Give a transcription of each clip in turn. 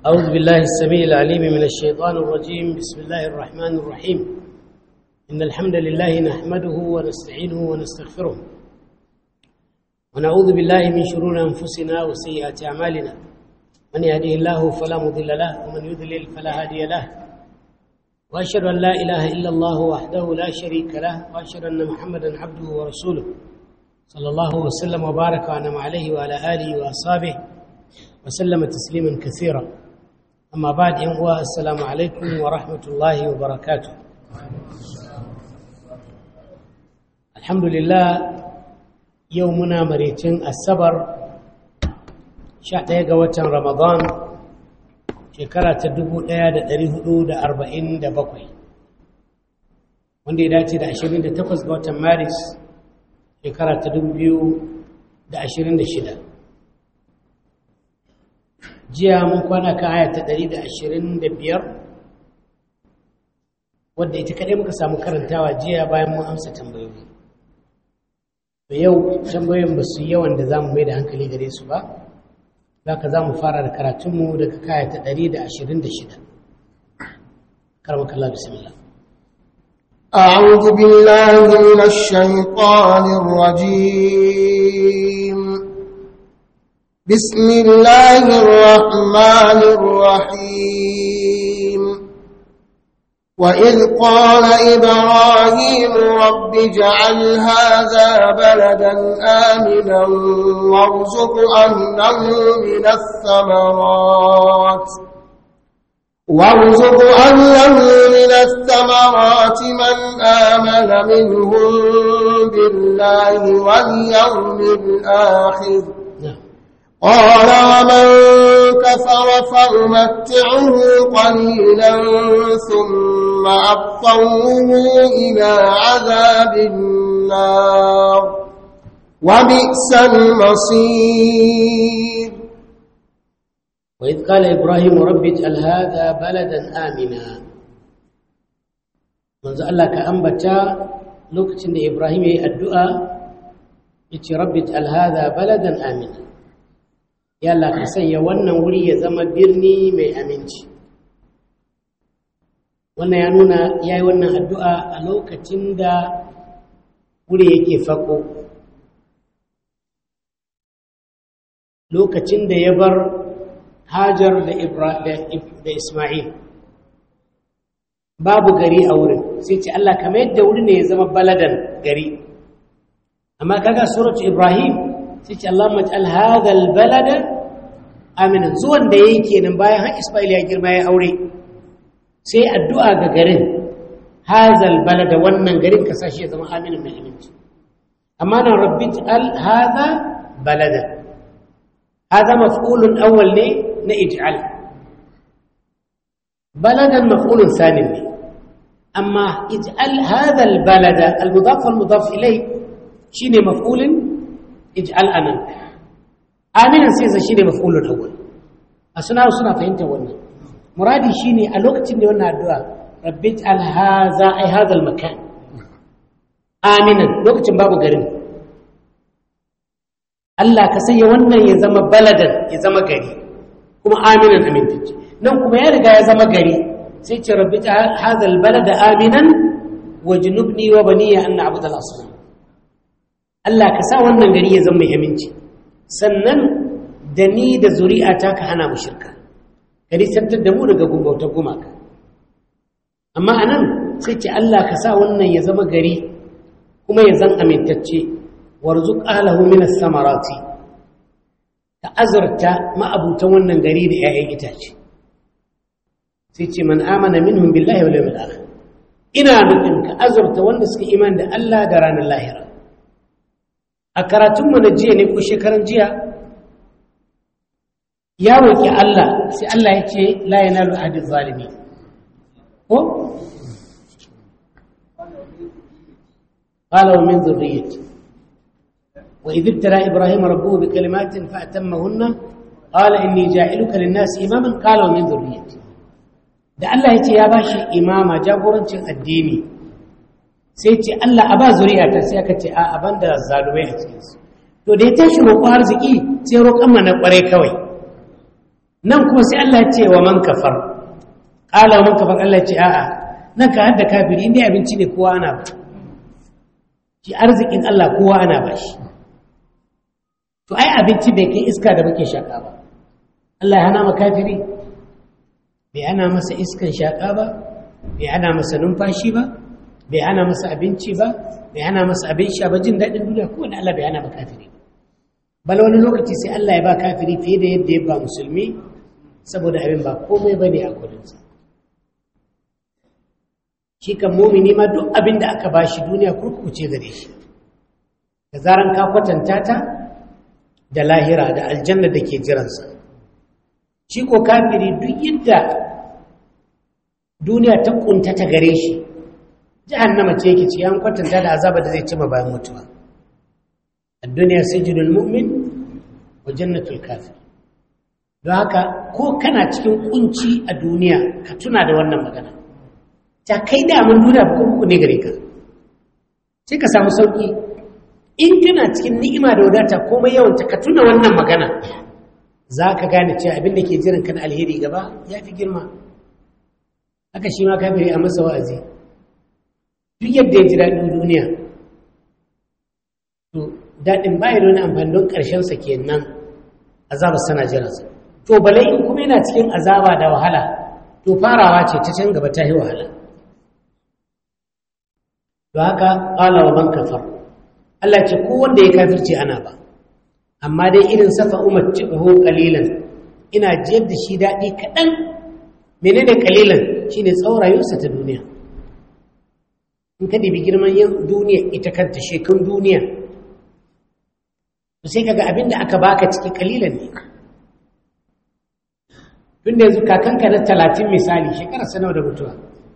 أعوذ بالله السميع العليم من الشيطان الرجيم. بسم الله الرحمن الرحيم. إن الحمد لله نحمده ونستعينه ونستغفره ونعوذ بالله من شرور أنفسنا وسيئات أعمالنا. من يهده الله فلا مضل له ومن يضلل فلا هادي له. وأشهد أن لا إله إلا الله وحده لا شريك له وأشهد أن محمدا عبده ورسوله صلى الله وسلم وبارك وأنعم عليه وعلى آله وأصحابه وسلم تسليما كثيرا. أما بعد السلام عليكم ورحمة الله وبركاته. الحمد لله يومنا مريتين السبر شهر وتر رمضان shekara ta 1447 wanda ya dace da 28 ga watan Maris shekara ta 2026. jiya mun kwana kan aya ta 125 wadda ita kadai muka samu karantawa jiya bayan mun amsa tambayoyi. To yau tambayoyin ba su yawan da zamu mai da hankali gare su ba, zaka zamu fara da karatunmu daga aya ta 126. karamakallah bismillah. أعوذ بالله من الشيطان الرجيم. بسم الله الرحمن الرحيم. وإذ قال إبراهيم رب اجعل هذا بلدا آمنا وارزق أهله من الثمرات من آمن منهم بالله واليوم الآخر. قال ومن كفر فأمتعه قليلا ثم أضطره إلى عذاب النار وبئس المصير. وإذ قال إبراهيم رب اجعل هذا بلدا آمنا. منذ الله كأنبتا لوكتين إبراهيم الدعاء يتي رب اجعل هذا بلدا آمنا. ya Allah ka sanya wannan wuri ya zama birni mai aminci. Wannan ya nuna yayi wannan addu'a a lokacin da wuri yake fako, lokacin da ya bar Hajar da Isma'il babu gari a wurin, sai ce Allah ka mayar da wuri ne ya zama baladan gari. Amma kaga suratu Ibrahim sai ce Allah maj'al hadha albalada aminan. zuwan da yake kenan bayan har Isma'il ya girma ya aure, sai addu'a ga garin hadha albalada, wannan garin ka sashi ya zama aminan mai aminci. amma nan rabbi ij'al hadha balada, hadha maf'ulun awwal ne na ij'al, baladan maf'ulun thani ne. amma ij'al hadha albalada almudaf walmudaf ilay shine maf'ulun ij'al anan. aminan sai zai shine maf'ulul awwal. suna fahimtar wannan muradi shine a lokacin da wannan addu'a rabbi ij'al hadha ay hadha al-makan aminan, lokacin babu garin. Allah ka sanya wannan ya zama baladan, ya zama gari kuma aminan amintacce. nan kuma ya riga ya zama gari sai ce rabbi ij'al hadha al-balada aminan wajnubni wa baniya an na'budu al-asnam. Allah ka sa wannan gari ya zama mai aminci, sannan da ni da zuri'ata ka hana mu shirka, ka nisantar da mu daga bautar gumaka. amma anan sai ce Allah ka sa wannan ya zama gari kuma ya zan amintacce. warzuq ahlahu min as-samarati, ka azarta ma'abutan wannan gari da 'ya'yan itace. sai ce man amana minhum billahi wal yawmil akhir, ina nufin ka azarta wanda suka iman da Allah da ranar lahira. a karatunmu na jiya ne ko shekaran jiya ya roƙi Allah, sai Allah ya ce la yanalu ahadiz zalimi ko qala wa min dhurriyyati wa idh ibtala ibrahima rabbuhu bi kalimatin fa atammahunna qala inni ja'iluka lin-nasi imaman qala wa min dhurriyyati. da Allah ya ce ya bashi imama, jagorancin addini, sai ce Allah a ba zuri'ata, sai aka ce a banda zalumai a cikinsu. to da ya tashi roƙo arziki sai roƙon mana ƙwarai kawai. nan kuma sai Allah ya ce wa man kafar qala wa man kafar Allah ya ce a'a nan ka hadda kafiri inda abinci ne kowa ana ba shi arzikin Allah kowa ana ba shi to ai abinci bai kai iska da muke shaka ba Allah ya hana ma kafiri bai hana masa iskan shaka ba bai hana masa numfashi ba bai hana masa abinci ba bai hana masa abin sha ba jin daɗin duniya ko wani Allah bai hana ba kafiri bal wani lokaci sai Allah ya ba kafiri fiye da yadda ya ba musulmi saboda abin ba komai bane a gurinsa shi kan mumini ma duk abin da aka bashi duniya kurkuce gare shi da zaran ka kwatanta ta da lahira da aljanna da ke jiransa shi ko kafiri duk yadda duniya ta kuntata gare shi jahannama ce yake ci an kwatanta da azaba da zai cima bayan mutuwa ad-dunya sijnul mu'min wa jannatul kafir don haka ko kana cikin kunci a duniya ka tuna da wannan magana ta kai da mun duniya ba ku ne gare ka sai ka samu sauki in kana cikin ni'ima da wadata komai yawan ta ka tuna wannan magana zaka gane cewa abin da ke jiran ka na alheri gaba yafi girma haka shi ma kafiri a masa wa'azi duk yadda ya ji daɗin duniya to daɗin baya da wani amfani don ƙarshensa kenan azabar sana jiransa to balai in kuma yana cikin azaba da wahala to farawa ce ta can gaba ta yi wahala don haka ƙala wa man kafar Allah ce ko wanda ya kafirce ana ba amma dai irin safa umarci ƙaho ƙalilan ina jiyar da shi daɗi kaɗan menene ƙalilan shine tsawon rayuwarsa ta duniya in ka ɗibi girman yin duniya ita kanta shekun duniya sai kaga abin da aka baka ciki kalilan ne tun da yanzu kakanka na 30 misali shekara nawa da mutuwa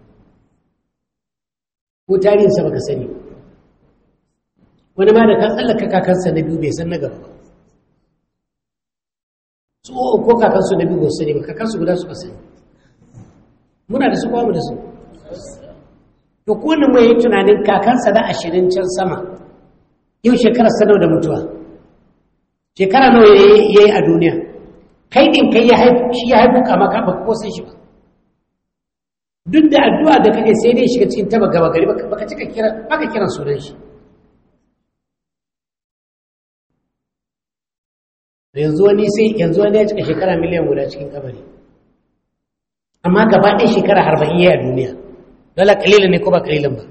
ko tarihinsa baka sani wani ma da kan tsallaka kakansa na biyu bai san na gaba ba su ko kakansu na biyu ba su sani ba kakansu guda suka sani muna da su kwamu da su to kowane mai yi tunanin kakansa da 20 can sama yau shekarar nawa da mutuwa shekara nawa ya yi a duniya kai ɗin kai shi ya haifu kama ka baka kosan shi ba duk da addu'a da kake sai dai shiga cikin taba gaba gari baka kiran sunan shi yanzu wani ya cika shekara miliyan guda cikin kabari amma gaba ɗaya shekara 40 ya yi a duniya dole kalilan ne ko ba kalilan ba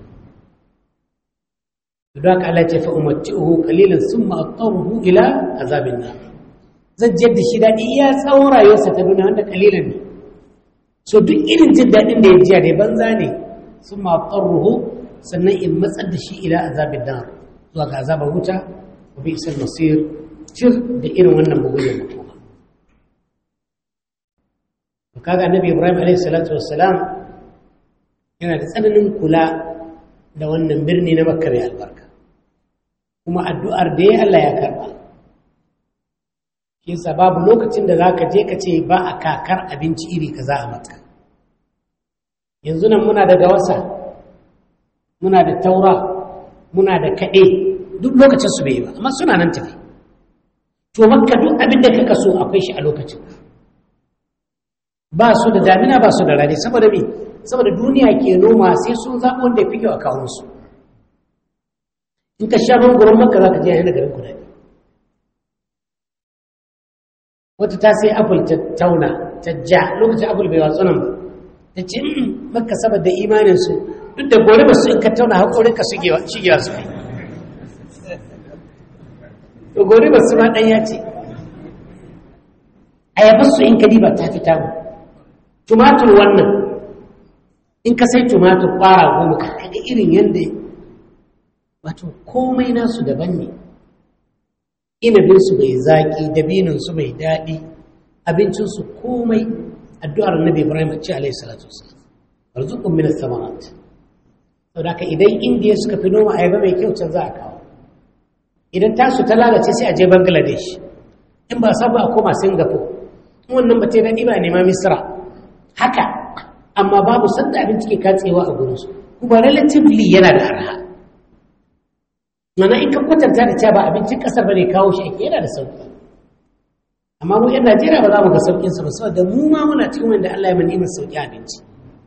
don haka Allah ce fa umatti'uhu qalilan thumma attaruhu ila azabin nar zan jiyar da shi daɗi iya tsawon rayuwarsa ta duniya wanda kalilan ne so duk irin jin daɗin da ya jiya dai banza ne thumma attaruhu sannan in matsar da shi ila azabin nar zuwa ga azabar wuta wa bi'sal masir cir da irin wannan bugun mutuwa kaga annabi Ibrahim alaihi salatu wassalam yana da tsananin kula da wannan birni na Makka mai albarka kuma addu'ar da ya Allah ya karɓa shi yasa babu lokacin da za ka je ka ce ba a kakar abinci iri kaza a Makka yanzu nan muna da gawasa muna da taura muna da kaɗe duk lokacin su bai ba amma suna nan tafi to Makka duk abin da kaka so akwai shi a lokacin ba su da damina ba su da rani saboda me saboda duniya ke noma sai sun zaɓi wanda ya fi kyau a kawo su in ka sha mangoron Makka za ka je yana garin kudade wata ta sai apple ta tauna ta ja lokacin apple bai watsu nan ba ta ce Makka saboda imaninsu duk da gore ba su in ka tauna haƙorin ka shigewa su kai to gore ba su ma ɗanya ce ayabarsu in ka diba ta fi tamu tumatur wannan in ka sai tumatur ƙwara 10 kaga irin yadda wato komai nasu daban ne inabinsu bai zaƙi dabininsu bai daɗi abincinsu komai addu'ar Nabi Ibrahim ce alaihi salatu wasallam arzuqum min ath-thamarat saboda ka idan indiya suka fi noma ayaba mai kyau can za a kawo idan tasu ta lalace sai a je Bangladesh in ba sabu a koma Singapore in wannan ba ta daɗi ba nema Misra haka amma babu sanda abinci ke katsewa a gurinsu kuma relatively yana da arha mana in ka kwatanta da cewa ba abincin kasar bane kawo shi ake yana da sauki amma mu yan Najeriya ba za mu ga saukin sa ba saboda mu ma muna cikin wanda Allah ya mani mu sauki abinci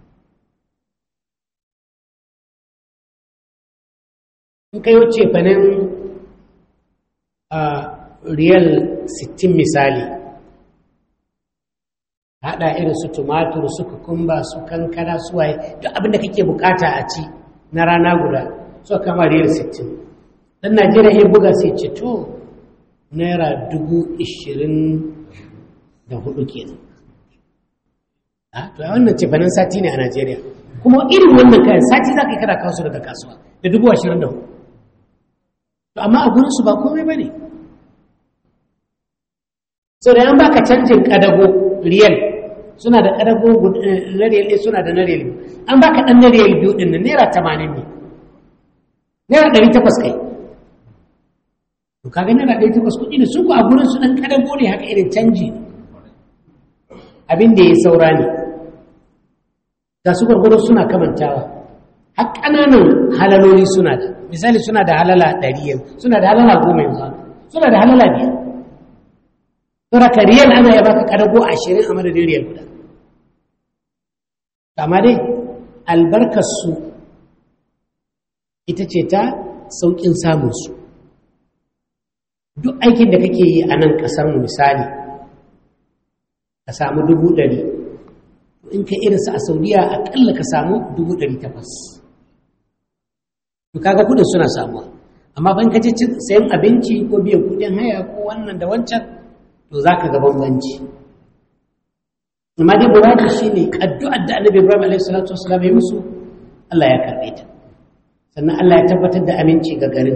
in kai wuce fanin riyal 60 misali hada irin su tumatur su kukumba su kankana su waye duk abinda kake bukata a ci na rana guda so kama riyal 60 dan Najeriya ya buga sai ce to naira 24,000 kenan to wannan ce fanin sati ne a Najeriya kuma irin wannan kayan sati zaka yi kada kawo su daga kasuwa da 24,000 to amma a gurin su ba komai bane so da yan baka canjin kadago riyal suna da kadago na riyal suna da na riyal an baka dan na riyal biyu din nan naira 80 ne naira 800 kai to kaga naira 800 kudi ne su ko a gurin su dan kadago ne haka irin canji abin da ya saura ne ga su gurgurdo suna kamantawa har kananan halaloli suna da misali suna da halala 100 suna da halala 10 yanzu suna da halala 5 saboda riyal ana ya baka kadago 20 a madadin riyal guda amma dai albarkarsu ita ce ta sauƙin samunsu duk aikin da kake yi a nan ƙasarmu misali ka samu 100,000 in ka irinsa a saudiya aƙalla ka samu 800,000 to kaga kudin suna samuwa amma ban kace sayan abinci ko biyan kudin haya ko wannan da wancan to za ka ga bambanci amma dai buraki shi ne addu'ar da annabi ibrahim alaihissalatu wasalam ya musu Allah ya karɓe ta sannan Allah ya tabbatar da aminci ga garin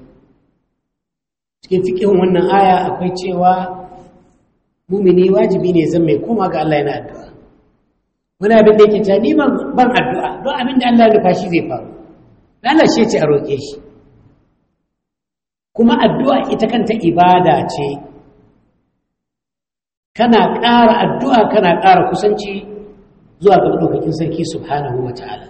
cikin fiƙihun wannan aya akwai cewa mumini wajibi ne zan mai koma ga Allah yana addu'a wani abin da yake ta ni ban addu'a don abin da Allah ya nufa shi zai faru Allah shi ce a roƙe shi kuma addu'a ita kanta ibada ce kana ƙara addu'a kana ƙara kusanci zuwa ga ɗaukakin sarki subhanahu wa ta'ala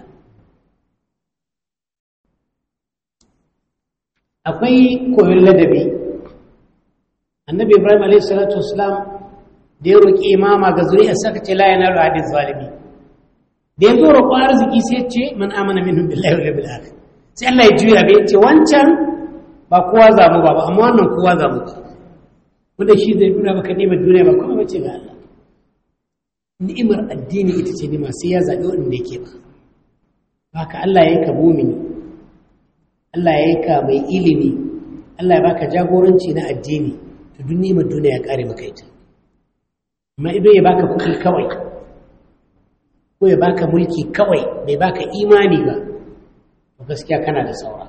akwai koyon ladabi annabi ibrahim alaihi salatu wasalam da ya roƙi imama ga zuri'a saka ce la yanalu hadith zalimi da ya zo roƙo arziki sai ya ce man amana minhum billahi wal yawmil akhir sai Allah ya juya bai ce wancan ba kowa zamu ba amma wannan kowa zamu ba wanda shi zai nuna maka ni'imar duniya ba kuma bace ga Allah ni'imar addini ita ce nima sai ya zaɓi wanda yake ba haka Allah ya yi ka mumini Allah ya yi ka mai ilimi Allah ya baka jagoranci na addini to duk ni'imar duniya ya kare maka ita amma idan ya baka kuɗi kawai ko ya baka mulki kawai bai baka imani ba to gaskiya kana da saura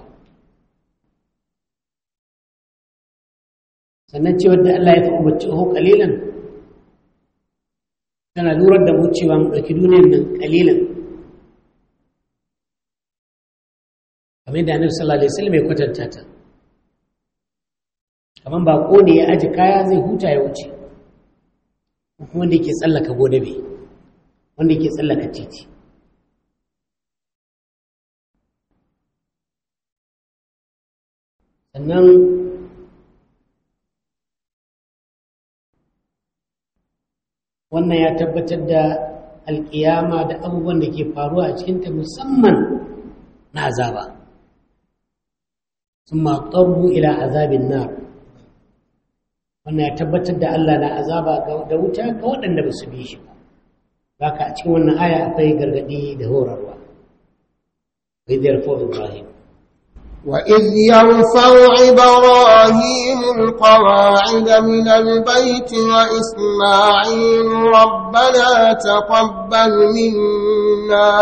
sannan ce wadda Allah ya fi umarci ho kalilan tana lurar da mu cewa mu ɗauki duniyar nan kalilan kamar yadda annabi sallallahu alaihi wasallam ya kwatanta ta kamar bako ne ya aji kaya zai huta ya wuce kuma wanda yake tsallaka godabe wanda yake tsallaka titi sannan wannan ya tabbatar da alƙiyama da abubuwan da ke faruwa a cikinta musamman na azaba sun maƙarru ila azabin nar wannan ya tabbatar da Allah na azaba da wuta ga waɗanda ba su bi shi ba baka a cikin wannan aya akwai gargaɗi da horarwa wa idh yarfa'u ibrahim وإذ يرفع إبراهيم القواعد من البيت وإسماعيل ربنا تقبل منا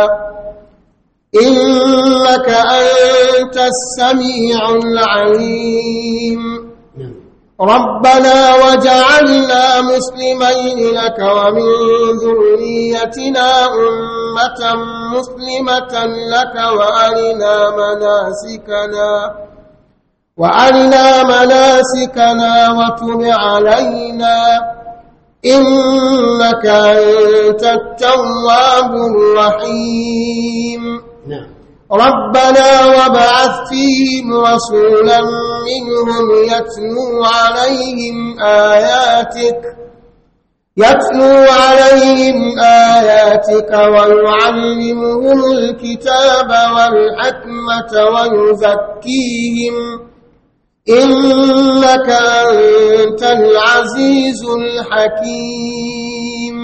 إنك أنت السميع العليم ربنا وجعلنا مسلمين لك ومن ذريتنا أمة مسلمة لك وأرنا مناسكنا وتب علينا إنك أنت التواب الرحيم ربنا وابعث فيهم رسولا منهم يتلو عليهم آياتك ويعلمهم الكتاب والحكمة ويزكيهم إنك أنت العزيز الحكيم.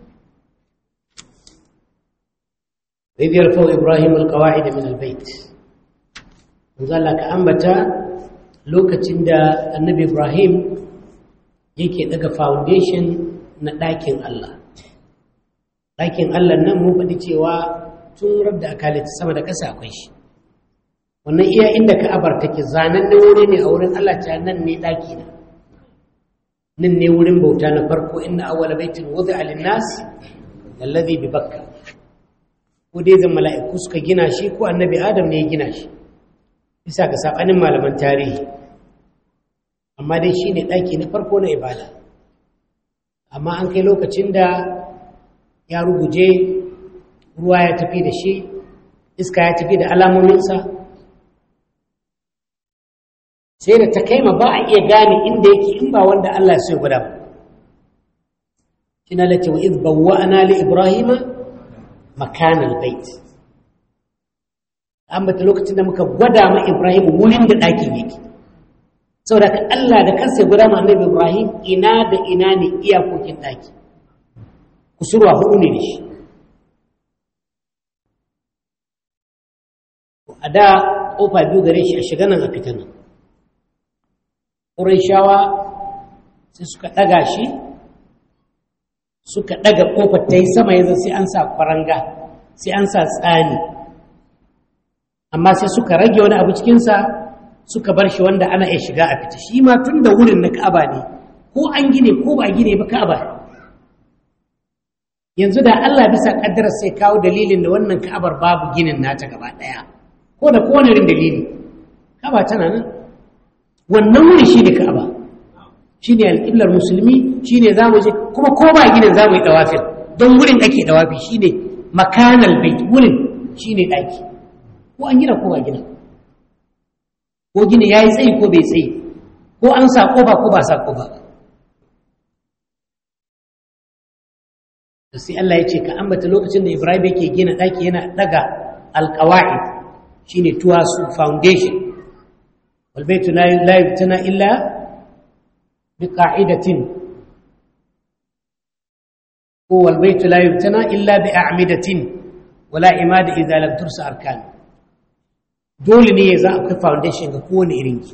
إذ يرفع إبراهيم القواعد من البيت وقال لك أنبتا lokacin da annabi Ibrahim yake daga foundation na ɗakin Allah. Ɗakin Allah nan mun faɗi cewa tun rabda aka halitta sama da ƙasa akwai shi. Wannan iya inda Ka'abar take zanen da wuri ne a wurin Allah ta nan ne ɗaki na. Nan ne wurin bauta na farko inna awwala baitin wudi'a lin-nas alladhi bi Bakka. Ko dai zan mala'iku suka gina shi ko annabi Adam ne ya gina shi. Bisa ga sabanin malaman tarihi. Amma dai shine ɗaki na farko na ibada. Amma an kai lokacin da ya ruguje, ruwa ya tafi da shi, iska ya tafi da alamominsa, sai da ta kaima ba a iya gane inda yake in ba wanda Allah ya so ya gwada ba. Shina lati wa idh bawwa'na li Ibrahima makana al-bait. Amma ta lokacin da muka gwada ma Ibrahim wurin da ɗakin yake. Saboda ka Allah da kansa ya gwada ma Annabi Ibrahim ina da ina ne iyakokin ɗaki. Kusurwa hudu ne da shi. A da ƙofa biyu gare shi a shiga nan a fita nan. Ƙurayshawa sai suka ɗaga shi, suka ɗaga ƙofar ta yi sama yanzu sai an sa kwaranga, sai an sa tsani. Amma sai suka rage wani abu cikinsa suka bar shi wanda ana iya shiga a fita. Shi ma tun da wurin na Ka'aba ne, ko an gine ko ba a gine ba Ka'aba. Yanzu da Allah bisa ƙaddarar sai kawo dalilin da wannan Ka'abar babu ginin nata gaba ɗaya. Ko da kowane irin dalili, Ka'aba tana nan. Wannan wuri shi ne Ka'aba. Shi ne alƙiblar musulmi, shi ne za mu je, kuma ko ba ginin za mu yi ɗawafin. Don wurin ake ɗawafi shi ne makanal bait, wurin shi ne ɗaki. Ko an gina ko ba gina. Ko gina ya yi tsayi ko bai tsayi, ko an sa ƙofa ko ba sa ƙofa ba. Sai Allah ya ce ka ambata lokacin da Ibrahim yake gina ɗaki yana ɗaga alƙawa'id shi ne tuwasu foundation. Walbaitu la yubtana illa bi qa'idatin ko walbaitu la yubtana illa bi a'midatin wala imada idza lam tursa arkan. Dole ne ya za a kai foundation ga kowane irin ki.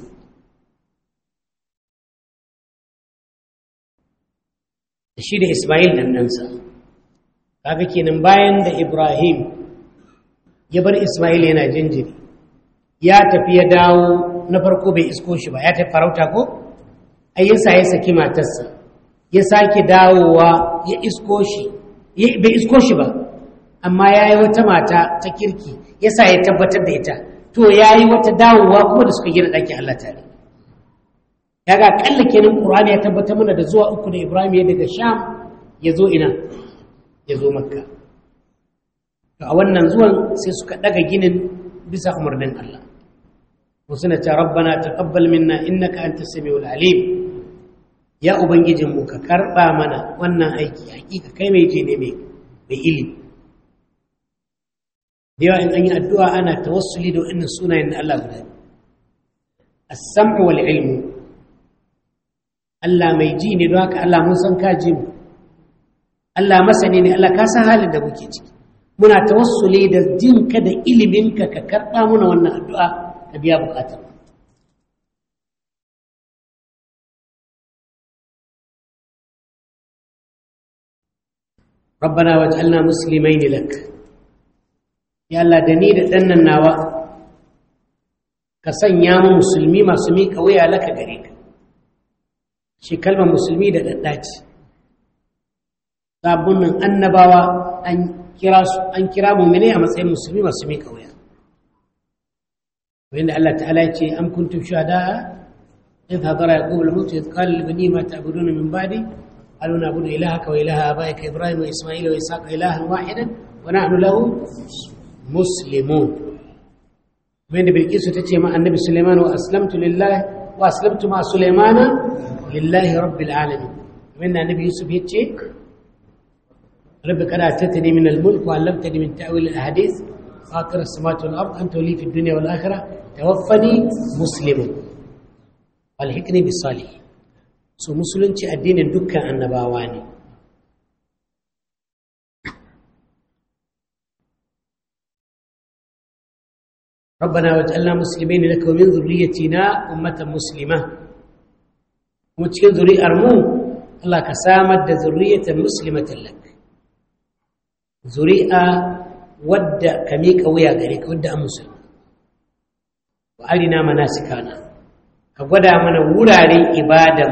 Da shi da Ismail dan ɗansa. Kaga kenan bayan da Ibrahim ya bar Ismail yana jinjiri, ya tafi ya dawo na farko bai isko shi ba, ya tafi farauta ko? Ai yasa ya saki matarsa, ya sake dawowa ya isko shi, bai isko shi ba, amma ya yi wata mata ta kirki, yasa ya tabbatar da ita. To ya yi wata dawowa kuma da suka gina ɗakin Allah tare. Ya ga ƙalla kenan Ƙur'ani ya tabbatar mana da zuwa uku da Ibrahim ya daga Sham ya zo ina, ya zo Makka. To a wannan zuwan sai suka ɗaga ginin bisa umarnin Allah. Suna ta rabbana taqabbal minna innaka antas samiul alim. Ya ubangijinmu ka karɓa mana wannan aiki, hakika kai mai ji ne mai ilimi. Da yawa in an yi addu'a ana tawassuli da waɗannan sunayen da Allah guda. As-sam'u wal ilmu. Allah mai ji ne don haka Allah mun san ka ji mu. Allah masani ne, Allah ka san halin da muke ciki. Muna tawassuli da jinka da iliminka ka karɓa muna wannan addu'a ka biya bukatar. Rabbana waj'alna muslimain lak. Ya Allah da ni da ɗannan nawa ka sanya mu musulmi masu miƙa wuya laka gare ka. Shi kalmar musulmi da ɗaɗɗaci. Sabon nan annabawa an kira mu'mini a matsayin musulmi masu miƙa wuya. Wanda Allah ta'ala ya ce am kuntum shuhada'a idh hadara yaqub al-maut idh qala li bani ma ta'buduna min ba'di qalu na'budu ilahaka wa ilaha abaika ibrahim wa isma'ila wa ishaqa ilahan wahidan wa nahnu lahu muslimun. wanda Bilkisu ta ce ma annabi Sulaiman wa aslamtu lillahi wa aslamtu ma Sulaimana lillahi rabbil alamin wanda annabi Yusuf ya ce rabbi qad atani min al-mulk wa 'allamtani min ta'wil al-ahadith fatir as-samawati wal ard anta li fi ad-dunya wal akhirah tawaffani musliman walhiqni bis salihin so musulunci addinin dukkan annabawa ne ربنا واجعلنا مسلمين لك ومن ذريتنا أمة مسلمة ومتكن ذرية أرمو الله كسامد ذرية مسلمة لك ذرية ود كميك أويا غريك ود مسلم وأرنا مناسكنا كقد من وراري إبادة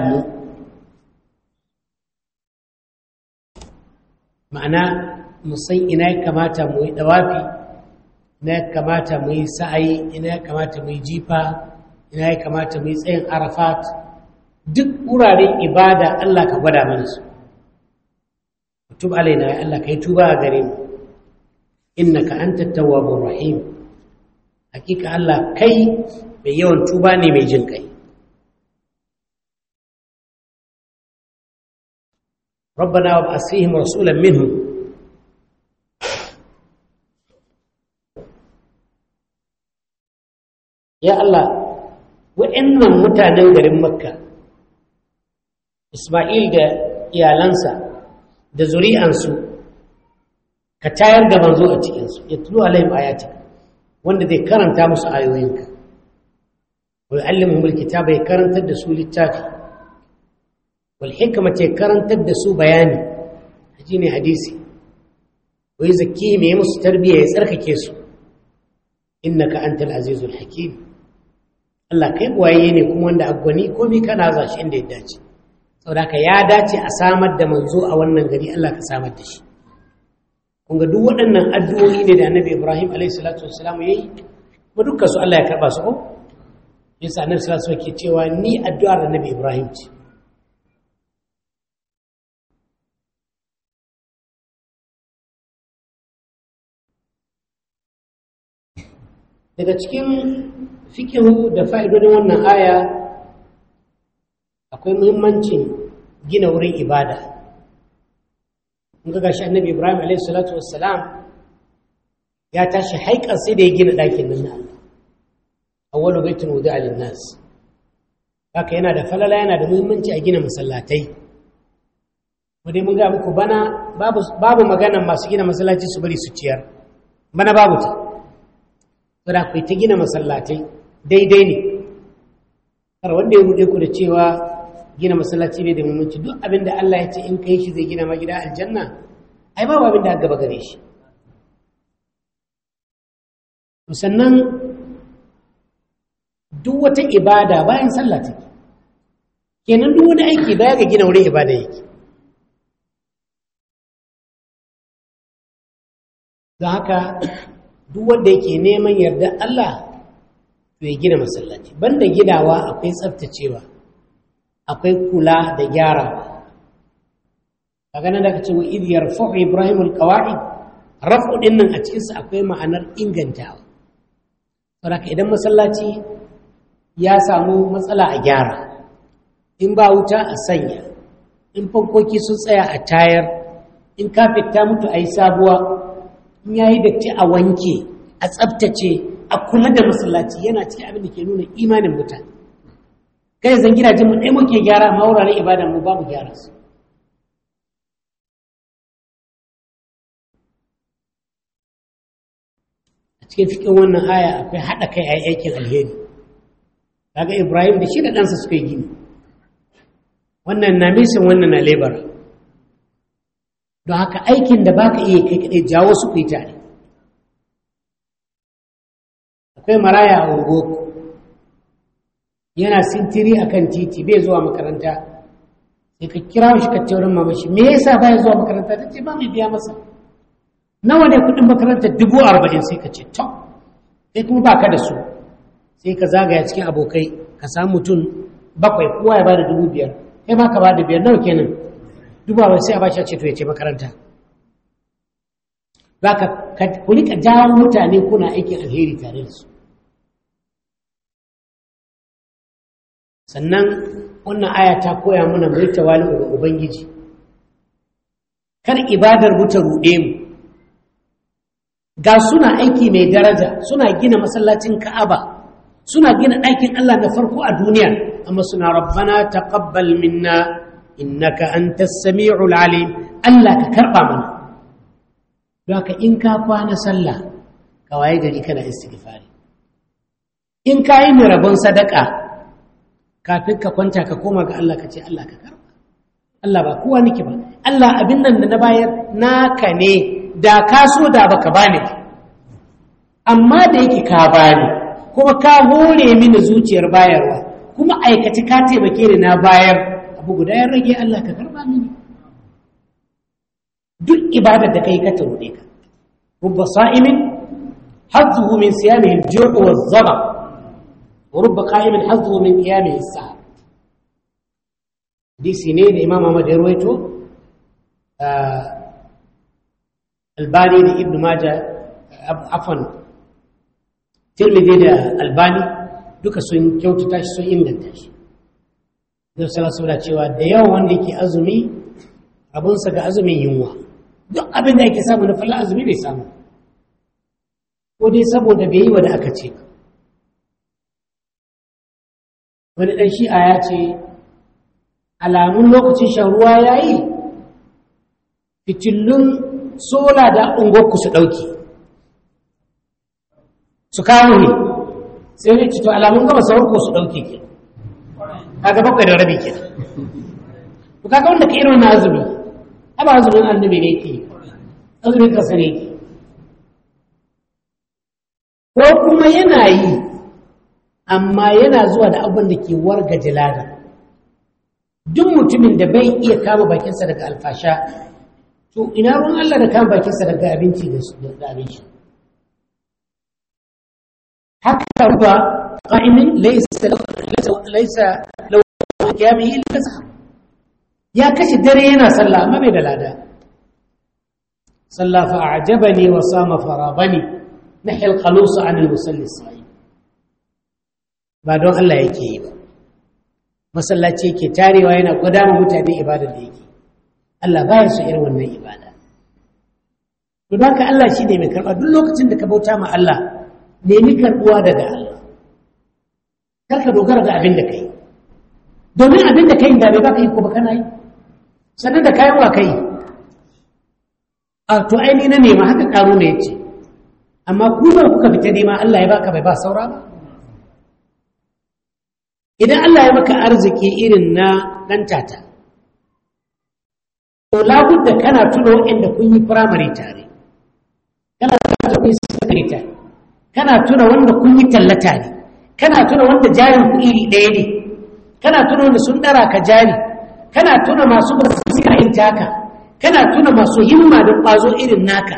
معنى musan ina ya kamata mu yi dawafi ina ya kamata mu yi sa'ayi ina ya kamata mu yi jifa ina ya kamata mu yi tsayin arafat duk wuraren ibada Allah ka gwada mana su tub alaina ya Allah kai tuba a gare mu innaka antat tawwabur rahim hakika Allah kai mai yawan tuba ne mai jin kai ربنا وابعث فيهم رسولا منهم ya Allah wa'annan mutanen garin Makka Isma'il da iyalansa da zuri'ansu ka tayar da manzo a cikin su yatlu alaihim ayatika wanda zai karanta musu ayoyinka wa yu'allimuhum alkitaba ya karantar da su littafi wal hikmata ya karantar da su bayani ne hadisi wa yuzakkihim ya musu tarbiyya ya tsarkake su innaka antal azizul hakim Allah kai waye ne kuma wanda agwani komai kana za shi inda ya dace saboda ka ya dace a samar da manzo a wannan gari Allah ka samar da shi kun ga duk waɗannan addu'o'i ne da Annabi Ibrahim alayhi salatu wassalam yayi kuma dukkan su Allah ya karba su ko yasa Annabi sallallahu alaihi wasallam ke cewa ni addu'ar Annabi Ibrahim ce daga cikin fikihu da fa'idodin wannan aya akwai muhimmancin gina wurin ibada in ga gashi Annabi Ibrahim alayhi salatu wassalam ya tashi haikar sai da ya gina ɗakin nan na Allah awwalu baitin wudi'a lin-nas haka yana da falala yana da muhimmanci a gina masallatai wanda mun ga muku bana babu magana masu gina masallaci su bari su ciyar bana babu ta saboda ku ta gina masallatai daidai ne har wanda ya rude ku da cewa gina masallaci bai da muhimmanci duk abinda Allah ya ce in kai shi zai gina ma gida aljanna ai babu abinda aka gaba gare shi sannan duk wata ibada bayan sallah take kenan duk wani aiki baya ga gina wurin ibada yake don haka duk wanda yake neman yarda Allah to ya gina masallaci banda gidawa akwai tsaftacewa akwai kula da gyara kaga nan da kace wa idh yarfa'u ibrahim alqawa'id raf'u din nan a cikin sa akwai ma'anar ingantawa saboda idan masallaci ya samu matsala a gyara in ba wuta a sanya in fankoki sun tsaya a tayar in kafet ta mutu ayi sabuwa in yayi datti a wanke a tsaftace a kula da masallaci yana cikin abin da ke nuna imanin mutane kai zan gidajen mu dai muke gyara amma wuraren ibadan mu babu gyara su a cikin fikin wannan aya akwai hada kai a aikin alheri kaga Ibrahim da shi da ɗansa suka yi gini wannan na misin wannan na lebara don haka aikin da baka iya kai kaɗai jawo su ku yi tare akwai maraya a ungoku yana sintiri a kan titi bai zuwa makaranta sai ka kira shi ka ce wurin mamashi me yasa baya zuwa makaranta ta ce ba mai biya masa nawa ne kuɗin makaranta 40,000 sai ka ce to sai kuma baka da su sai ka zagaya cikin abokai ka samu mutum 7 kowa ya bada 5,000 kai ma ka bada 5 nawa kenan dubawa sai a bashi a ce to ya ce makaranta za ka ku rika jawo mutane kuna aikin alheri tare da su sannan wannan aya ta koya mana mai tawali'u ga ubangiji kar ibadar mu ta ruɗe mu ga suna aiki mai daraja suna gina masallacin Ka'aba suna gina ɗakin Allah na farko a duniya amma suna rabbana taqabbal minna innaka antas sami'ul alim Allah ka karba mana don haka in ka kwana sallah ka waye gari kana istighfari in ka yi mai rabon sadaka kafin ka kwanta ka koma ga Allah ka ce Allah ka karba Allah ba kowa nake ba Allah abin nan da na bayar naka ne da ka so da baka bani amma da yake ka bani kuma ka hore mini zuciyar bayarwa kuma aikaci ka taimake ni na bayar abu guda ya rage Allah ka karba mini duk ibadar da kai ka tarude ka rubba sa'imin hazzuhu min siyamihi al-ju' wa az-zama wa rubba qa'imin hazzuhu min qiyamihi as-sahar disi ne da Imam Ahmad ya rawaito Albani da Ibn Majah afan Tirmidhi da Albani duka sun kyautata shi sun inganta shi da sallallahu alaihi cewa da yawan wanda yake azumi abunsa ga azumin yunwa duk abin da yake samu na fallan azumi bai samu ko dai saboda bai yi wa da aka ce wani dan shi'a ya ce alamun lokacin shan ruwa yayi fitillun sola da ungoku su ɗauki su kawo ne sai ne cito alamun gama sauran su ɗauki ke kaga bakwai da rabi ke ku kaga wanda ka irin na azumi aba azumin annabi ne ke azumin kasa ne ke ko kuma yana yi amma yana zuwa da abin da ke warga jilada duk mutumin da bai iya kama bakinsa daga alfasha to ina ruwan Allah da kama bakinsa daga abinci da abinci haka ba qa'imin laysa law qiyami illa sahab ya kashi dare yana sallah amma bai da lada salla fa a'jabani wa sama farabani nahi al-khalus an al-musalli as-sa'im ba don Allah yake yi ba masallaci yake tarewa yana gwada ma mutane ibadar da yake Allah baya so irin wannan ibada to don haka Allah shine mai karba duk lokacin da ka bauta ma Allah nemi karbuwa daga Allah kar ka dogara ga abin da kai domin abin da kai da bai baka yi ko baka yi sannan da kayan wa kai a to aini na nema haka karo ne yace amma ku ba kuka fita nema Allah ya baka bai ba saura ba idan Allah ya maka arziki irin na dan tata to labudda kana tuno inda kun yi primary tare kana tuno kun yi secondary tare kana tuna wanda kun yi tallata ne kana tuna wanda jarin ku iri ɗaya ne kana tuna wanda sun ɗara ka jari kana tuna masu basira irin taka kana tuna masu himma da ƙwazo irin naka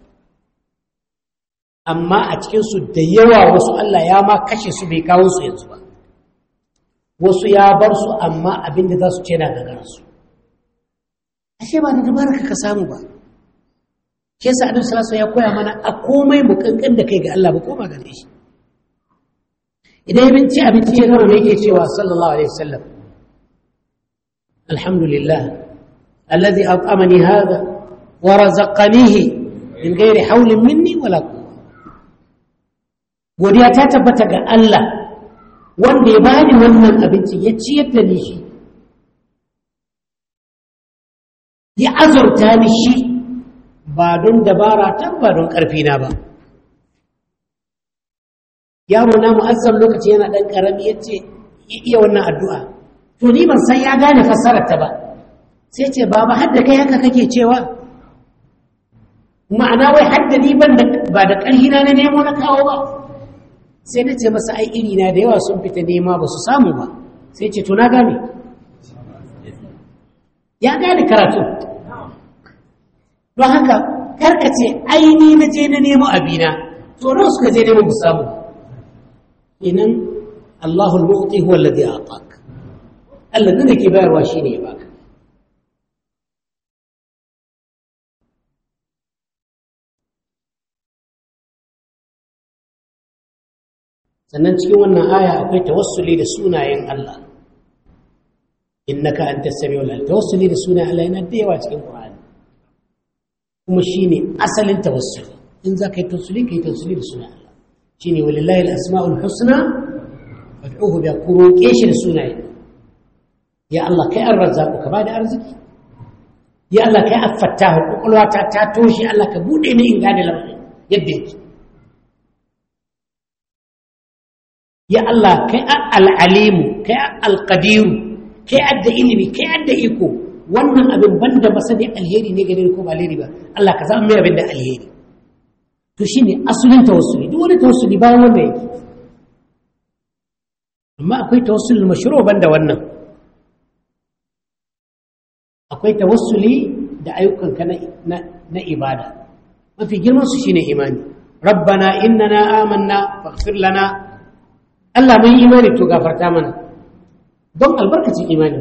amma a cikinsu da yawa wasu Allah ya ma kashe su bai kawo su yanzu ba wasu ya bar su amma abin da za su ce na gagararsu ashe ba da dabarar ka samu ba ke sa annabi sallallahu alaihi wasallam ya koya mana a komai mu kankan da kai ga Allah ba koma gare shi idan abinci ya gama me yake cewa sallallahu alaihi wasallam alhamdulillah alladhi at'amani hadha wa razaqanihi min ghairi hawlin minni wala quwwa godiya ta tabbata ga Allah wanda ya bani wannan abinci ya ciyar da ni shi ya azurta ni shi ba don dabara ta ba don ƙarfi na ba yaro na mu'azzam lokaci yana ɗan ƙarami ya ce iya wannan addu'a to ni ban san ya gane fassarar ta ba sai ce baba hadda kai haka kake cewa ma'ana wai hadda ni ban da ba da ƙarfi na nemo na kawo ba sai na ce masa ai iri na da yawa sun fita nema ba su samu ba sai ce to na gane ya gane karatu don haka karkace aini na je na nemo abina to nawa suka je nemo mu samu inan Allahu al-mu'ti huwa alladhi a'tak Allah ne ke bayarwa shine ya baka sannan cikin wannan aya akwai tawassuli da sunayen Allah innaka antas samiul alim tawassuli da sunan Allah yana da yawa cikin Qur'ani kuma shine asalin tawassuli in zaka yi tawassuli kai tawassuli da sunan Allah shine walillahi al-asmaul husna fad'uhu bi roƙe shi da sunaye ya Allah kai ar-razzaq ka bada arziki ya Allah kai al-fattah kokolwata ta toshe Allah ka bude ni in gane lamarin yadda yake ya Allah kai al-alim kai al-qadir kai adda ilimi kai adda iko wannan abin banda masani alheri ne gare ko ba alheri ba Allah ka zama mai abin da alheri to shine asulin tawassuli duk wani tawassuli bayan wanda yake amma akwai tawassul mashru' banda wannan akwai tawassuli da ayyukanka na ibada mafi girman su shine imani rabbana innana amanna faghfir lana Allah mun imani to gafarta mana don albarkacin imani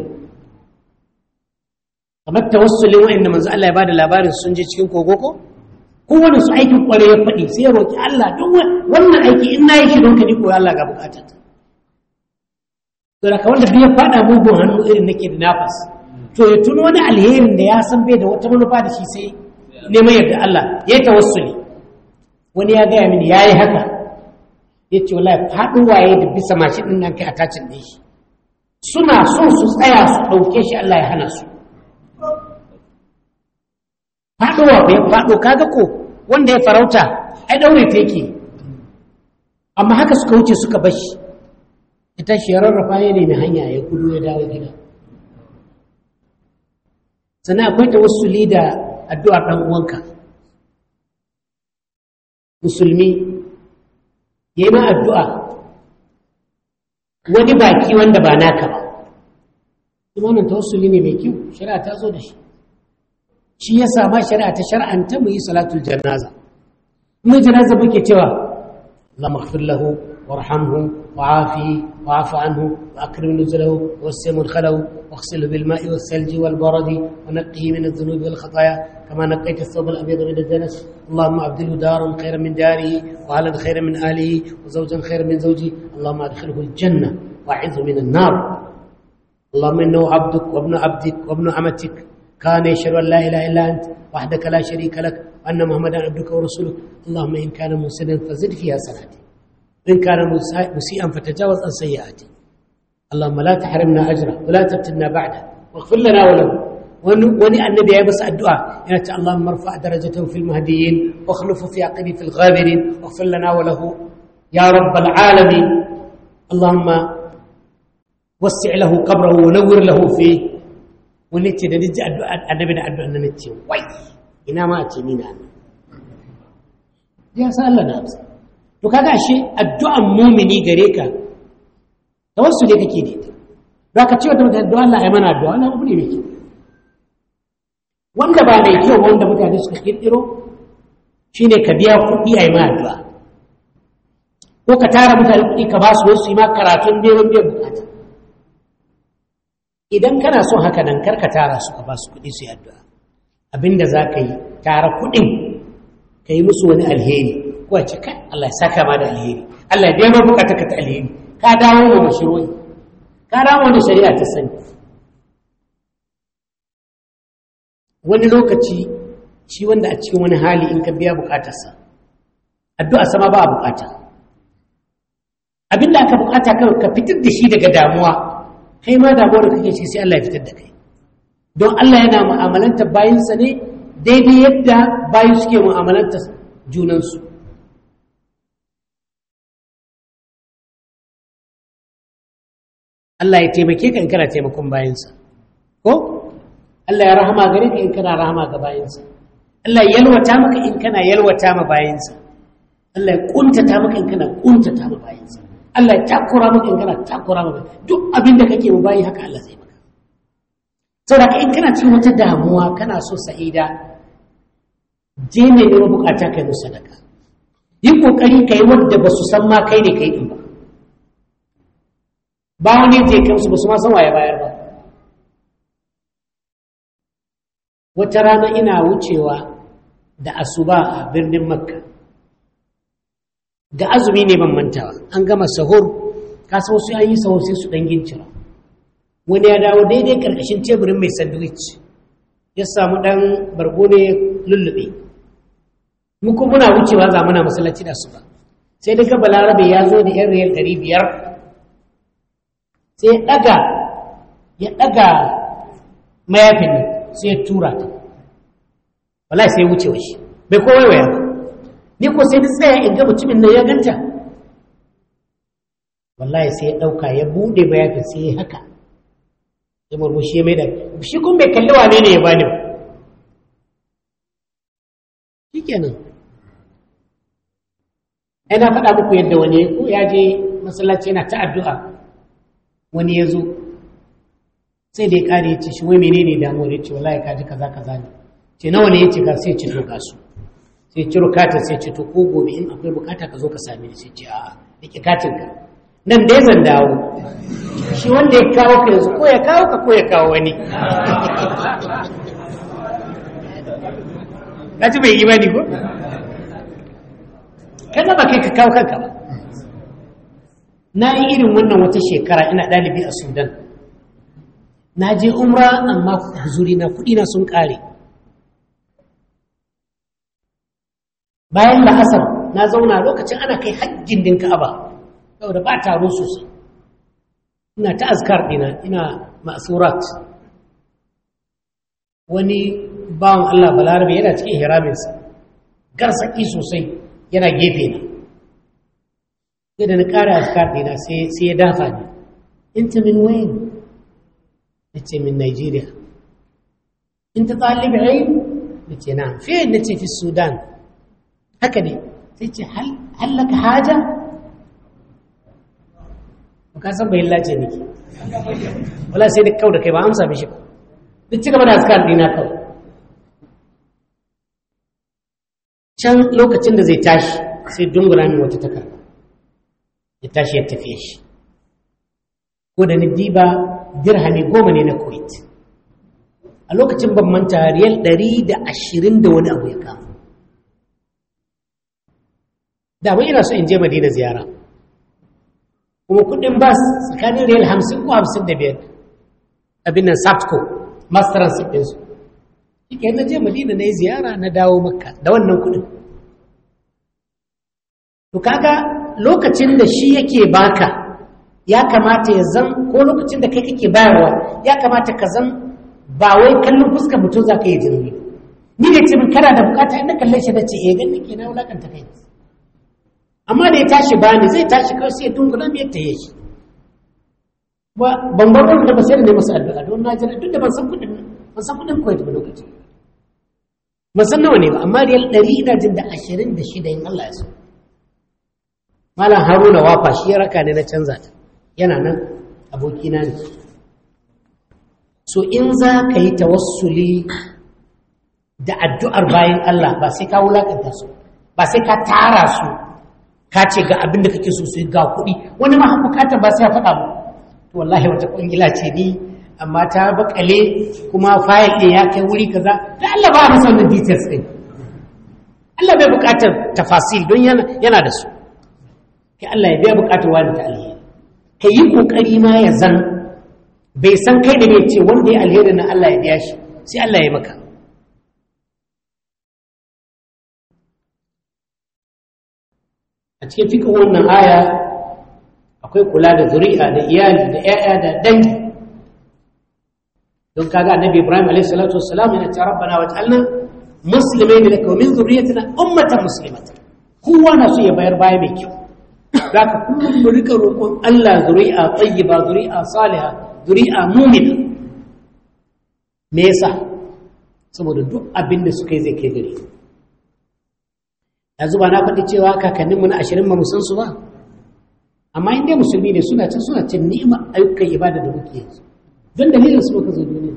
kamar tawassulin wa'anda manzo Allah ya bada labarin sun je cikin kogo ko kowane su aikin kware ya faɗi sai ya roki Allah duk wannan aiki in nayi shi don ka ni ko Allah ga bukatata to da wanda bai faɗa mugun hannu irin nake da nafas to ya tuno wani alherin da ya san bai da wata manufa da shi sai neman yarda Allah ya tawassuli wani ya gaya mini yayi haka yace wallahi faɗin waye da bisa mashin din nan kai attachin din shi suna so su tsaya su dauke shi Allah ya hana su faɗowa bai faɗo kaga ko wanda ya farauta ai daure ta yake amma haka suka wuce suka bashi ya tashi ya rarrafa ya nemi hanya ya gudu ya dawo gida sannan akwai tawassuli da addu'ar ɗan uwanka musulmi ya yi ma addu'a wani baki wanda ba naka ba imanin tawassuli ne mai kyau shari'a ta zo da shi ya sama shari'a ta shar'anta mu yi salatul janaza mu janaza muke cewa اللهم اغفر له وارحمه وعافيه واعف عنه واكرم نزله ووسع مدخله واغسله بالماء والثلج والبرد ونقه من الذنوب والخطايا كما نقيت الثوب الابيض من الدنس اللهم ابدله دارا خيرا من داره واهلا خيرا من اهله وزوجا خيرا من زوجه اللهم ادخله الجنه واعذه من النار اللهم انه عبدك وابن عبدك وابن امتك كان يشهد ان لا اله الا انت وحدك لا شريك لك وان محمدا عبدك ورسولك اللهم ان كان محسنا فزد في حسناته وان كان مسيئا فتجاوز عن سيئاته اللهم لا تحرمنا اجره ولا تفتنا بعده واغفر لنا وله وني النبي يا بس الدعاء يا اللهم ارفع درجته في المهديين واخلفه في عقبه في الغابرين واغفر لنا وله يا رب العالمين اللهم وسع له قبره ونور له فيه ونتي da diji annabi da addu'an nan ce wai ina ma a ce ni na ya sa Allah na amsa to kaga shi addu'an mu'mini gare ka tawassuli kake da ita ba ka ce wa da addu'a Allah ya mana addu'a Allah ba ne mai kyau wanda ba mai kyau wanda mutane suka kirkiro shine ka biya kuɗi a yi ma addu'a ko ka tara mutane kuɗi ka ba su wasu yi ma karatun neman biyan bukata idan kana son haka nan karka tara su ka ba su kuɗi su yi addu'a abinda za ka yi tara kuɗin ka yi musu wani alheri ko a ce kai Allah ya saka ma da alheri Allah ya biya ma bukata ka ta alheri ka dawo ma mashru'i ka dawo da shari'a ta sani wani lokaci shi wanda a cikin wani hali in ka biya bukatarsa addu'a sama ba a bukata abinda aka bukata kawai ka fitar da shi daga damuwa kai ma damuwar da kake ciki sai Allah ya fitar da kai don Allah yana mu'amalanta bayinsa ne daidai yadda bayi suke mu'amalanta junansu Allah ya taimake ka in kana taimakon bayinsa ko Allah ya rahama gare ka in kana rahama ga bayinsa Allah ya yalwata maka in kana yalwata ma bayinsa Allah ya kuntata maka in kana kuntata ma bayinsa Allah ya takura maka in kana takura maka duk abin da kake mu bayi haka Allah zai maka saboda in kana cikin wata damuwa kana so sa'ida je ne ne bukata kai musu sadaka yi kokari kai wanda ba su san ma kai ne kai din ba wani je kai musu ba su ma san waye bayar ba wata rana ina wucewa da asuba a birnin Makka ga azumi ne ban mantawa an gama sahur ka san wasu an yi sahur sai su dan gincira wani ya dawo daidai karkashin teburin mai sandwich ya samu dan bargo ne lullube mu kuma muna wucewa za muna masallaci da su ba sai daga balarabe ya zo da yan riyal 500 sai ya daga mayafin nan sai ya tura ta wallahi sai ya wuce wa shi bai kowai waya ba ni ko sai da tsaya in ga mutumin nan ya ganta wallahi sai ya dauka ya bude mayafin sai ya haka ya murmushi ya mai da shi kun bai kalli wane ne ya bani ba shikenan ai na faɗa muku yadda wani ko ya je masallaci yana ta addu'a wani ya zo sai da ya kare ya ce shi wai menene damuwar ya ce wallahi ka ji kaza kaza ne ce nawa ne ya ce ka sai ci to kasu sai ciro katin sai ce to ko gobe in akwai bukata ka zo ka same ni sai ce a'a rike katin ka nan dai zan dawo shi wanda ya kawo ka yanzu ko ya kawo ka ko ya kawo wani ka ji bai imani ko kada ba kai ka kawo kanka ba na yi irin wannan wata shekara ina ɗalibi a Sudan na je umra amma huzuri na kuɗi na sun ƙare bayan la'asar na zauna lokacin ana kai hajjin din Ka'aba saboda ba taro sosai ina ta azkar ɗina ina ma'surat wani bawan Allah balarabe yana cikin hiraminsa garsaki sosai yana gefe na sai da na ƙara azkar ɗina sai ya dafa ni inta min wayin na ce min Nigeria inta ɗalibi ayin na ce na fiye na ce fi Sudan haka ne sai ce hallaka haja ba ka san bayan lace nake wala sai da kau da kai ba amsa mishi ba duk ci gaba da azkar ɗina kawai can lokacin da zai tashi sai dungura min wata takarda ya tashi ya tafiye shi ko da ni diba dirhami 10 ne na Kuwait a lokacin ban manta riyal 120 da wani abu ya kama da mai ina so in je Madina ziyara kuma kudin bas tsakanin riyal 50 ko 55 abin nan Sapco master transit din su kike na je Madina na yi ziyara na dawo Makka da wannan kudin to kaga lokacin da shi yake baka ya kamata ya zan ko lokacin da kai kake bayarwa ya kamata ka zan ba wai kallon fuskar mutum za ka yi jirgi ni da ce min kana da bukata ina kalle shi da ce gani ke na wulakanta kai amma da ya tashi bani zai tashi kawai sai ya dungula mai ta yi shi ban bar wani da ba sai da ne masa addu'a don na jira duk da ban san kudin Kuwait ba lokacin ban san nawa ne ba amma riyal 126 in Allah ya so Malam Haruna Wafa shi ya raka ne na canza ta yana nan abokina ne so in za ka yi tawassuli da addu'ar bayan Allah ba sai ka wulakanta su ba sai ka tara su ka ce ga abin da kake so sai ga kuɗi wani ma bukatar ba sai ya faɗa ba to wallahi wata ƙungila ce ni amma ta bakale kuma fayil ɗin ya kai wuri kaza da Allah ba masa wannan details ɗin Allah bai bukatar tafasil don yana da su kai Allah ya biya bukatar wani ta alheri ka yi kokari ma ya zan bai san kai da ne ce wanda ya alheri na Allah ya biya shi sai Allah ya maka a cikin fikin wannan aya akwai kula da zuri'a da iyali da ƴaƴa da dangi don kaga annabi Ibrahim alayhi salatu wassalam yana ce rabbana waj'alna muslimin laka wa min dhurriyyatina ummatan muslimatan kowa na so ya bayar baya mai kyau zaka kullum mu rika roƙon Allah zuri'a tayyiba zuri'a salihah zuri'a mu'mina me yasa saboda duk abin da suka yi zai kai gare yanzu ba na faɗi cewa kakanninmu na 20 ba mu san su ba amma in dai musulmi ne suna cin ni'ima ayyukan ibada da muke yi don dalilin su muka zo duniya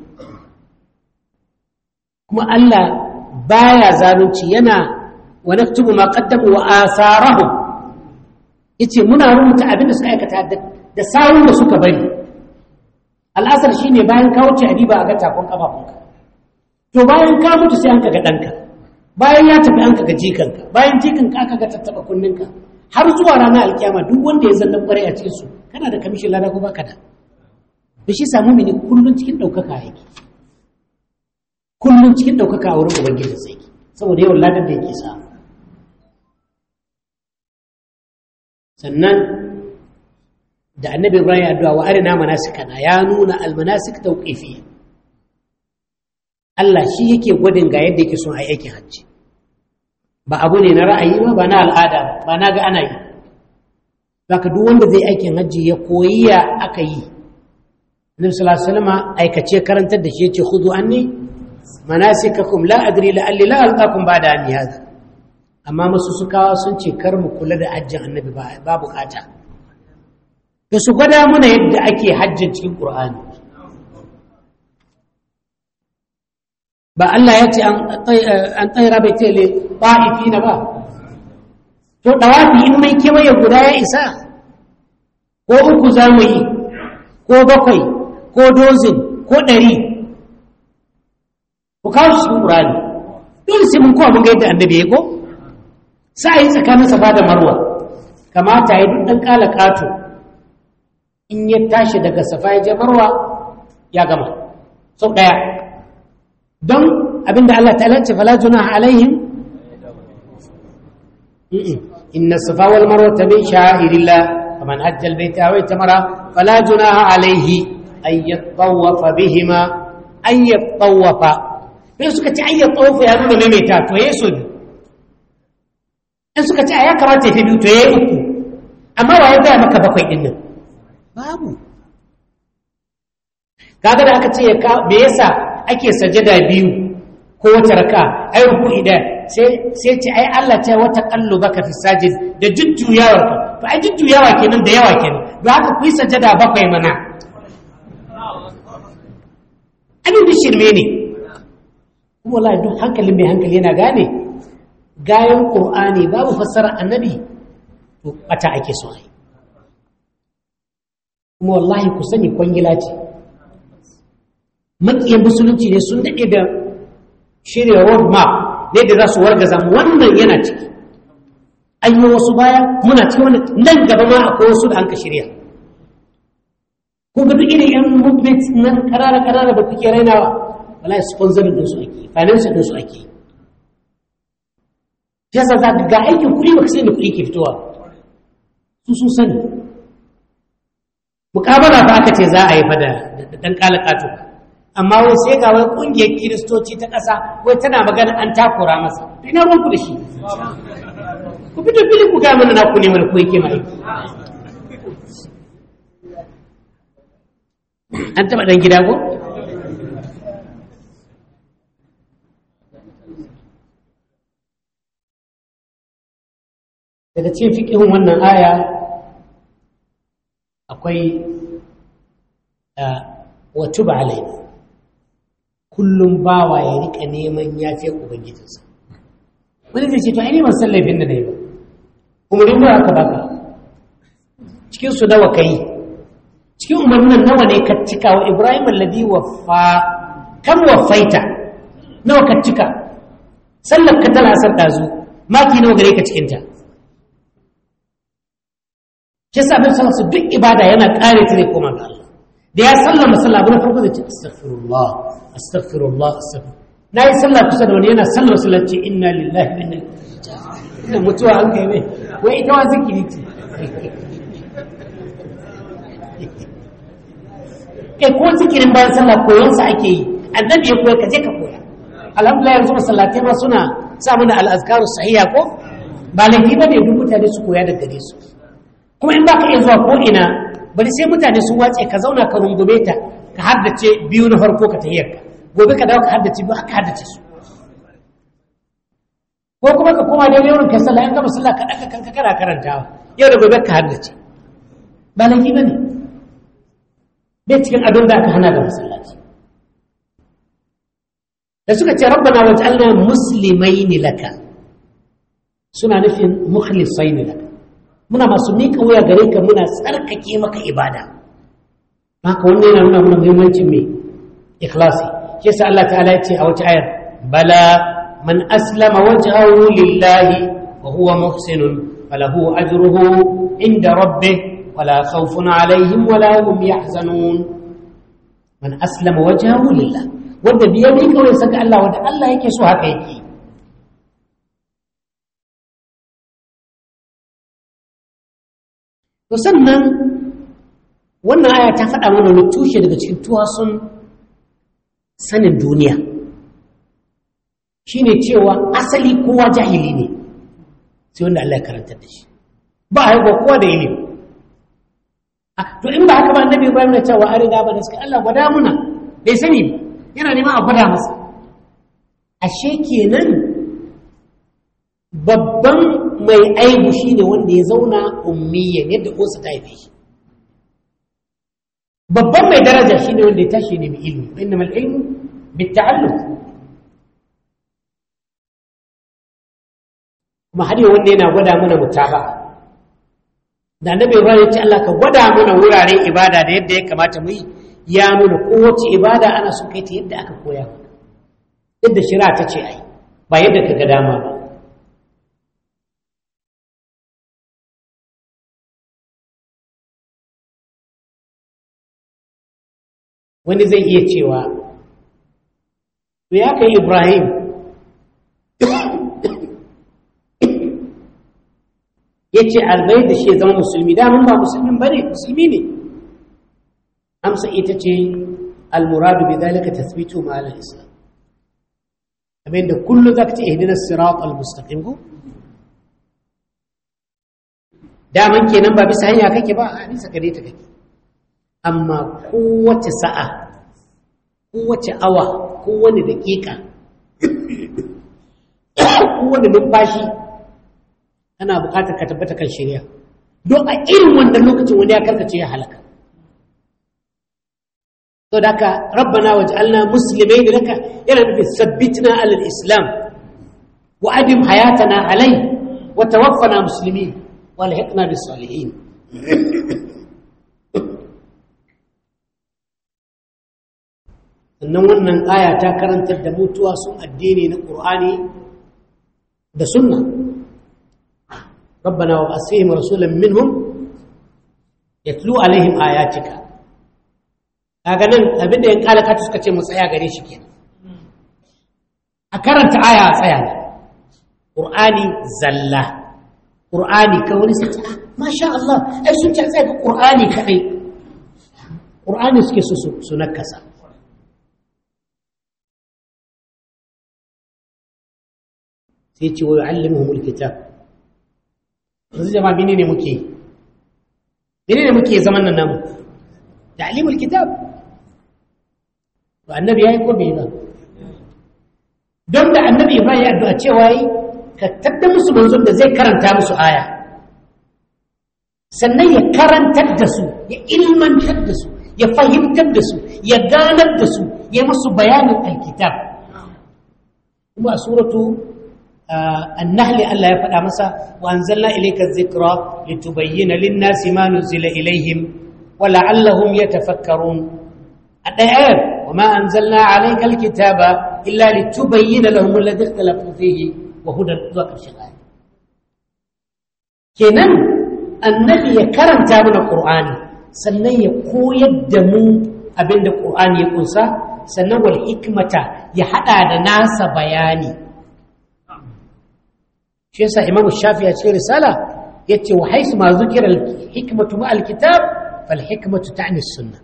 kuma Allah baya zalunci yana wa naktubu ma qaddamu wa atharahum yace muna rubuta abin da suka aikata da sawun da suka bari al'asar shine bayan ka wuce adiba a ga takon kafafunka to bayan ka mutu sai an kaga danka bayan ya tafi an kaga jikanka bayan jikanka aka ga tattaba kunninka har zuwa ranar alkiyama duk wanda ya zanna kware a cikin su kana da kamishin lada ko baka da to shi sa mu'mini kullun cikin daukaka yake kullun cikin daukaka a wurin ubangiji sai saboda yawan ladan da yake samu sannan da annabi Ibrahim addu'a wa arina manasikana ya nuna almanasik tawqifiyya Allah shi yake gwadin ga yadda yake son aikin hajji ba abu ne na ra'ayi ba na al'ada ba na ga ana yi zaka duk wanda zai aikin hajji ya koyi ya aka yi Annabi sallallahu alaihi wasallam aikace karantar da shi yace khudu anni manasikakum la adri la'alli la alqakum ba'da anni hada amma masu sukawa sun ce kar mu kula da hajjin annabi ba bukata to su gwada muna yadda ake hajjin cikin qur'ani ba Allah ya ce an tsayira bai ce le ta'ifina ba to dawafi in mai kewaye guda ya isa ko uku za mu yi ko bakwai ko dozin ko 100 ku kawo shi cikin qur'ani dole sai mun kowa mun ga yadda annabi ya ko sai yi tsakanin safa da marwa kamata ya duk dan kala kato in ya tashi daga safa ya je marwa ya gama sau daya don abinda Allah ta'ala ce fala junaha alaihim inna safa wal marwa min sha'irillah faman hajja al bayta aw itamara fala junaha alaihi ay yatawafa bihima ay yatawafa sai suka ce ay yatawafa ya nuna maimaita to yeso in suka ce ya kamata ya fi biyu to ya yi uku amma wa ya gaya maka bakwai ɗin nan babu kaga da aka ce me yasa ake sajada biyu ko wata raka ai ruku'i da sai ce ai Allah ta wata qallubaka fi sajid da jujjuyawar ka to ai jujjuyawa kenan da yawa kenan don haka ku yi sajada bakwai mana abin da shirme ne kuma wallahi duk hankalin mai hankali yana gane gayan ƙur'ani babu fassara annabi to bata ake so ai kuma wallahi ku sani kwangila ce makiyan musulunci ne sun daɗe da shirya road map ne da za su wargaza mu wannan yana ciki an yi wasu baya muna cikin wani nan gaba ma akwai wasu da an ka shirya ko ga duk irin yan movement nan karara da kuke rainawa wallahi sponsoring din su ake finance din su ake yasa za ga aikin kuɗi ba sai da kuɗi ke fitowa su sun sani mukabala ba aka ce za a yi fa da dan kalakato amma wai sai ga wai kungiyar kiristoci ta ƙasa wai tana magana an takura masa to ina ruwanku da shi ku fito fili ku ga mana na ku ne mana ko yake mai an taɓa ɗan gida ko daga cikin fiƙihun wannan aya akwai wa tuba alaina kullum bawa ya rika neman yafe ubangijinsa wani zai ce to ai ban san laifin da nayi ba umarin ba aka baka cikin su nawa kai cikin umarnin nawa ne ka cika wa Ibrahim alladhi waffa kam waffaita nawa ka cika sallar ka tana asar dazu maki nawa gare ka cikin ta kisa bin sallar duk ibada yana kare ta ne kuma ga Allah da ya sallama sallah abu na farko zai ce astaghfirullah astaghfirullah na yi sallah kusa da wani yana sallama sallar ce inna lillahi wa inna ilaihi raji'un ina mutuwa an kai mai wai ita wa zikiri ce kai ko zikirin bayan sallah koyon sa ake yi annabi ya koya ka je ka koya alhamdulillah yanzu masallatai ma suna sa mana al-azkaru sahiha ko ba laifi bane duk mutane su koya daga gare su kuma in baka iya zuwa ko ina bari sai mutane sun wace ka zauna ka rungume ta ka haddace biyu na farko ka tahiyar ka gobe ka dawo ka haddace biyu ka haddace su ko kuma ka koma da yawan kai sallah in gama sallah ka daka kanka kana karantawa yau da gobe ka haddace ba laifi bane bai cikin abin da aka hana da masallaci da suka ce rabbana waj'alna muslimaini laka suna nufin mukhlisaini laka muna masu miƙa wuya gare ka muna tsarkake maka ibada haka wannan yana nuna mana muhimmancin mai ikhlasi shi yasa Allah ta'ala ya ce a wata ayar bala man aslama wajhahu lillahi wa huwa muhsinun falahu ajruhu inda rabbih wala khawfun alaihim wala hum yahzanun man aslama wajhahu lillah wanda biya ne kawai saka Allah wanda Allah yake so haka yake to sannan wannan aya ta faɗa mana wani tushe daga cikin tuwasun sanin duniya shine cewa asali kowa jahili ne sai wanda Allah ya karantar da shi ba haihuwa kowa da ilimi to in ba haka ba annabi Ibrahim na cewa arida ba da suka Allah gwada muna bai sani ba yana neman a gwada masa ashe kenan babban mai aibu shine wanda ya zauna ummiyan yadda uwarsa ta haife shi babban mai daraja shine wanda ya tashi ne mai ilmi innamal ilmu bitta'allum kuma har yau wanda yana gwada mana mutaba da annabi Ibrahim ya ce Allah ka gwada mana wuraren ibada da yadda ya kamata mu yi ya nuna kowace ibada ana so kai ta yadda aka koya yadda shari'a ta ce ai ba yadda ka ga dama ba wani zai iya cewa to ya kai Ibrahim ya ce albai da shi ya zama musulmi damun ba musulmin ba ne musulmi ne amsa ita ce almuradu bi zalika tathbitu ma al islam abinda kullu zaka ce ihdinas sirat al mustaqim ko daman kenan ba bisa hanya kake ba a bisa gare ta kake amma kowace sa'a kowace awa kowane daƙiƙa kowane numfashi ana buƙatar ka tabbata kan shari'a don a irin wannan lokacin wanda ya karkace ya halaka to da haka rabbana waj'alna muslimaina laka yana nufin sabbitna alal islam wa adim hayatana alai wa tawaffana muslimin wa alhiqna bis salihin sannan wannan aya ta karantar da mutuwa sun addini na Qur'ani da sunna rabbana wa asihim rasulan minhum yatlu alaihim ayatika kaga nan abinda yan kalakatu suka ce mu tsaya gare shi kenan a karanta aya a tsaya ne Qur'ani zalla Qur'ani ka wani sai masha Allah ai sun ce tsaya ga Qur'ani kadai Qur'ani suke su nakasa sai ce wa yu'allimuhumul kitab yanzu jama'a menene muke zaman nan namu ta'limul kitab to annabi yayi ko bai ba don da annabi Ibrahim ya addu'a cewa yi ka tadda musu manzon da zai karanta musu aya sannan ya karantar da su ya ilmantar da su ya fahimtar da su ya ganar da su ya musu bayanin alkitab kuma a suratu النحل الله يفعل مسا وأنزلنا إليك الذكرى لتبين للناس ما نزل إليهم ولعلهم يتفكرون الآيات وما أنزلنا عليك الكتاب إلا لتبين لهم الذي اختلفوا فيه وهدى للمتقين kenan annabi ya karanta mana Qur'ani sannan ya koyar da mu abinda Qur'ani ya kunsa sannan wal hikmata ya hada da nasa bayani shi yasa Imam Shafi'i a cikin risala yace wa haisu ma zikira al hikmatu ma al kitab fal hikmatu ta'ni as-sunnah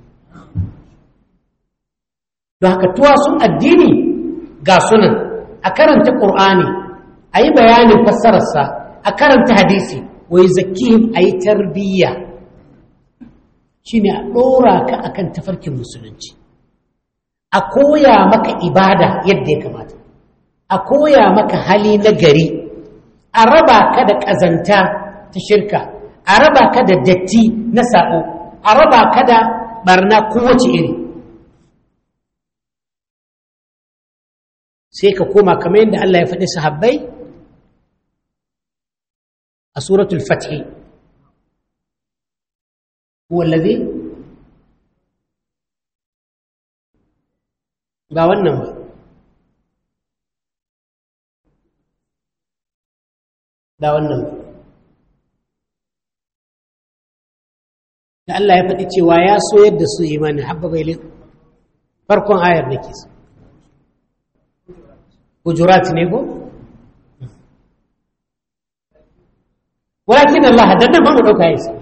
don haka tuwa sun addini ga sunan a karanta Qur'ani ayi bayanin fassararsa a karanta hadisi wai zakihim ayi tarbiyya shine a dora ka akan tafarkin musulunci a koya maka ibada yadda ya kamata a koya maka hali na gari a raba ka da kazanta ta shirka a raba ka da datti na sabo a raba ka da barna kowace iri sai ka koma kamar yadda Allah ya faɗi sahabbai a suratul fath huwa alladhi ga wannan ba da wannan ba da Allah ya faɗi cewa ya so yadda su imani habba bai farkon ayar nake so hujurat ne ko walakin Allah dan ba mu dauka yasa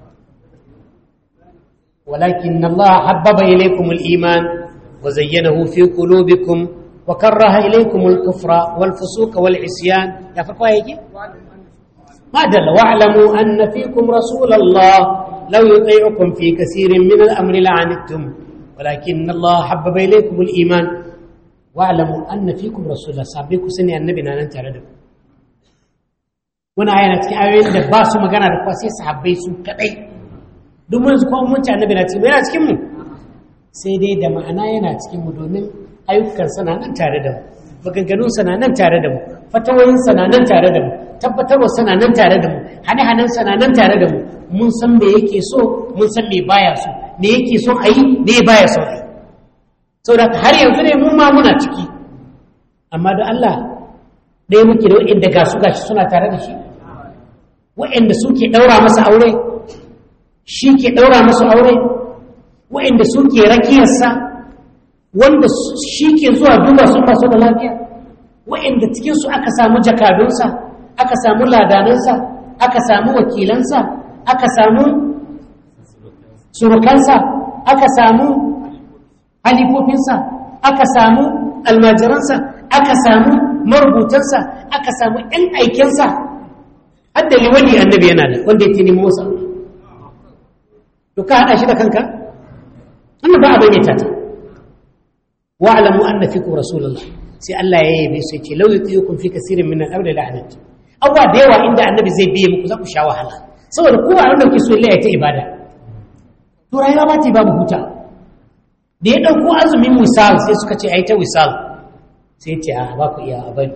walakin Allah habbaba ilaykum al-iman wa zayyanahu fi qulubikum wa karaha ilaykum al-kufra wal-fusuq wal-isyan ya farko yake ما دل واعلموا أن فيكم رسول الله لو يطيعكم في كثير من الأمر لعنتم ولكن الله حبب إليكم الإيمان واعلموا أن فيكم رسول الله صابيكم سنة النبي نانا تردكم وانا آيانا تكي آيوين دباسو مغانا دقواسي صحابي سو كتاي دومون زكو أمونتا النبي ناتكي وينا تكيمو سيدي دم أنا ينا تكيمو دومين أيوك كان سنة نان تردكم maganganun sana nan tare da mu fatawoyin sana nan tare da mu tabbatarwa sana nan tare da mu hane-hanen sana nan tare da mu mun san me yake so mun san me baya so me yake son a yi me baya son a yi saboda har yanzu ne mun ma muna ciki amma da Allah ɗaya muke da waɗanda ga su gashi suna tare da shi waɗanda suke ɗaura masa aure shi ke ɗaura masa aure waɗanda suke rakiyarsa wanda shi ke zuwa duba sun basu da lafiya wa'inda cikinsu aka samu jakadunsa aka samu ladanansa aka samu wakilansa aka samu surukansa aka samu halifofinsa aka samu almajiransa aka samu marubutansa aka samu 'yan aikinsa hadda liwani annabi yana da wanda ya nemo masa to ka haɗa shi da kanka wannan ba a bayyana ta واعلموا ان فيكم رسول الله sai Allah ya yabe su yace law yutiukum fi kaseerin min al-amri la'anat awwa da yawa inda annabi zai biye muku za ku sha wahala saboda ku ba wanda ke so Allah ya ta ibada to rayuwa ba ta babu huta da ya dauko azumin wisal sai suka ce ai ta wisal sai yace a ba ku iya abadi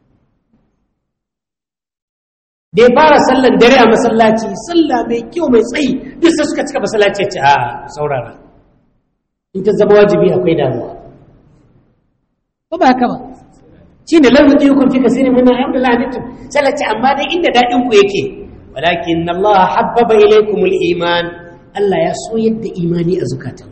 da ya fara sallan dare a masallaci sallah mai kyau mai tsayi duk sai suka cika masallaci yace a saurara in ta zama wajibi akwai damuwa ko ba haka ba shi ne lalata yi kun fi kasirin muna yamda lanitin salace amma dai inda daɗin ku yake walakin Allah habbaba ilaikumul iman Allah ya so yadda imani a zukatan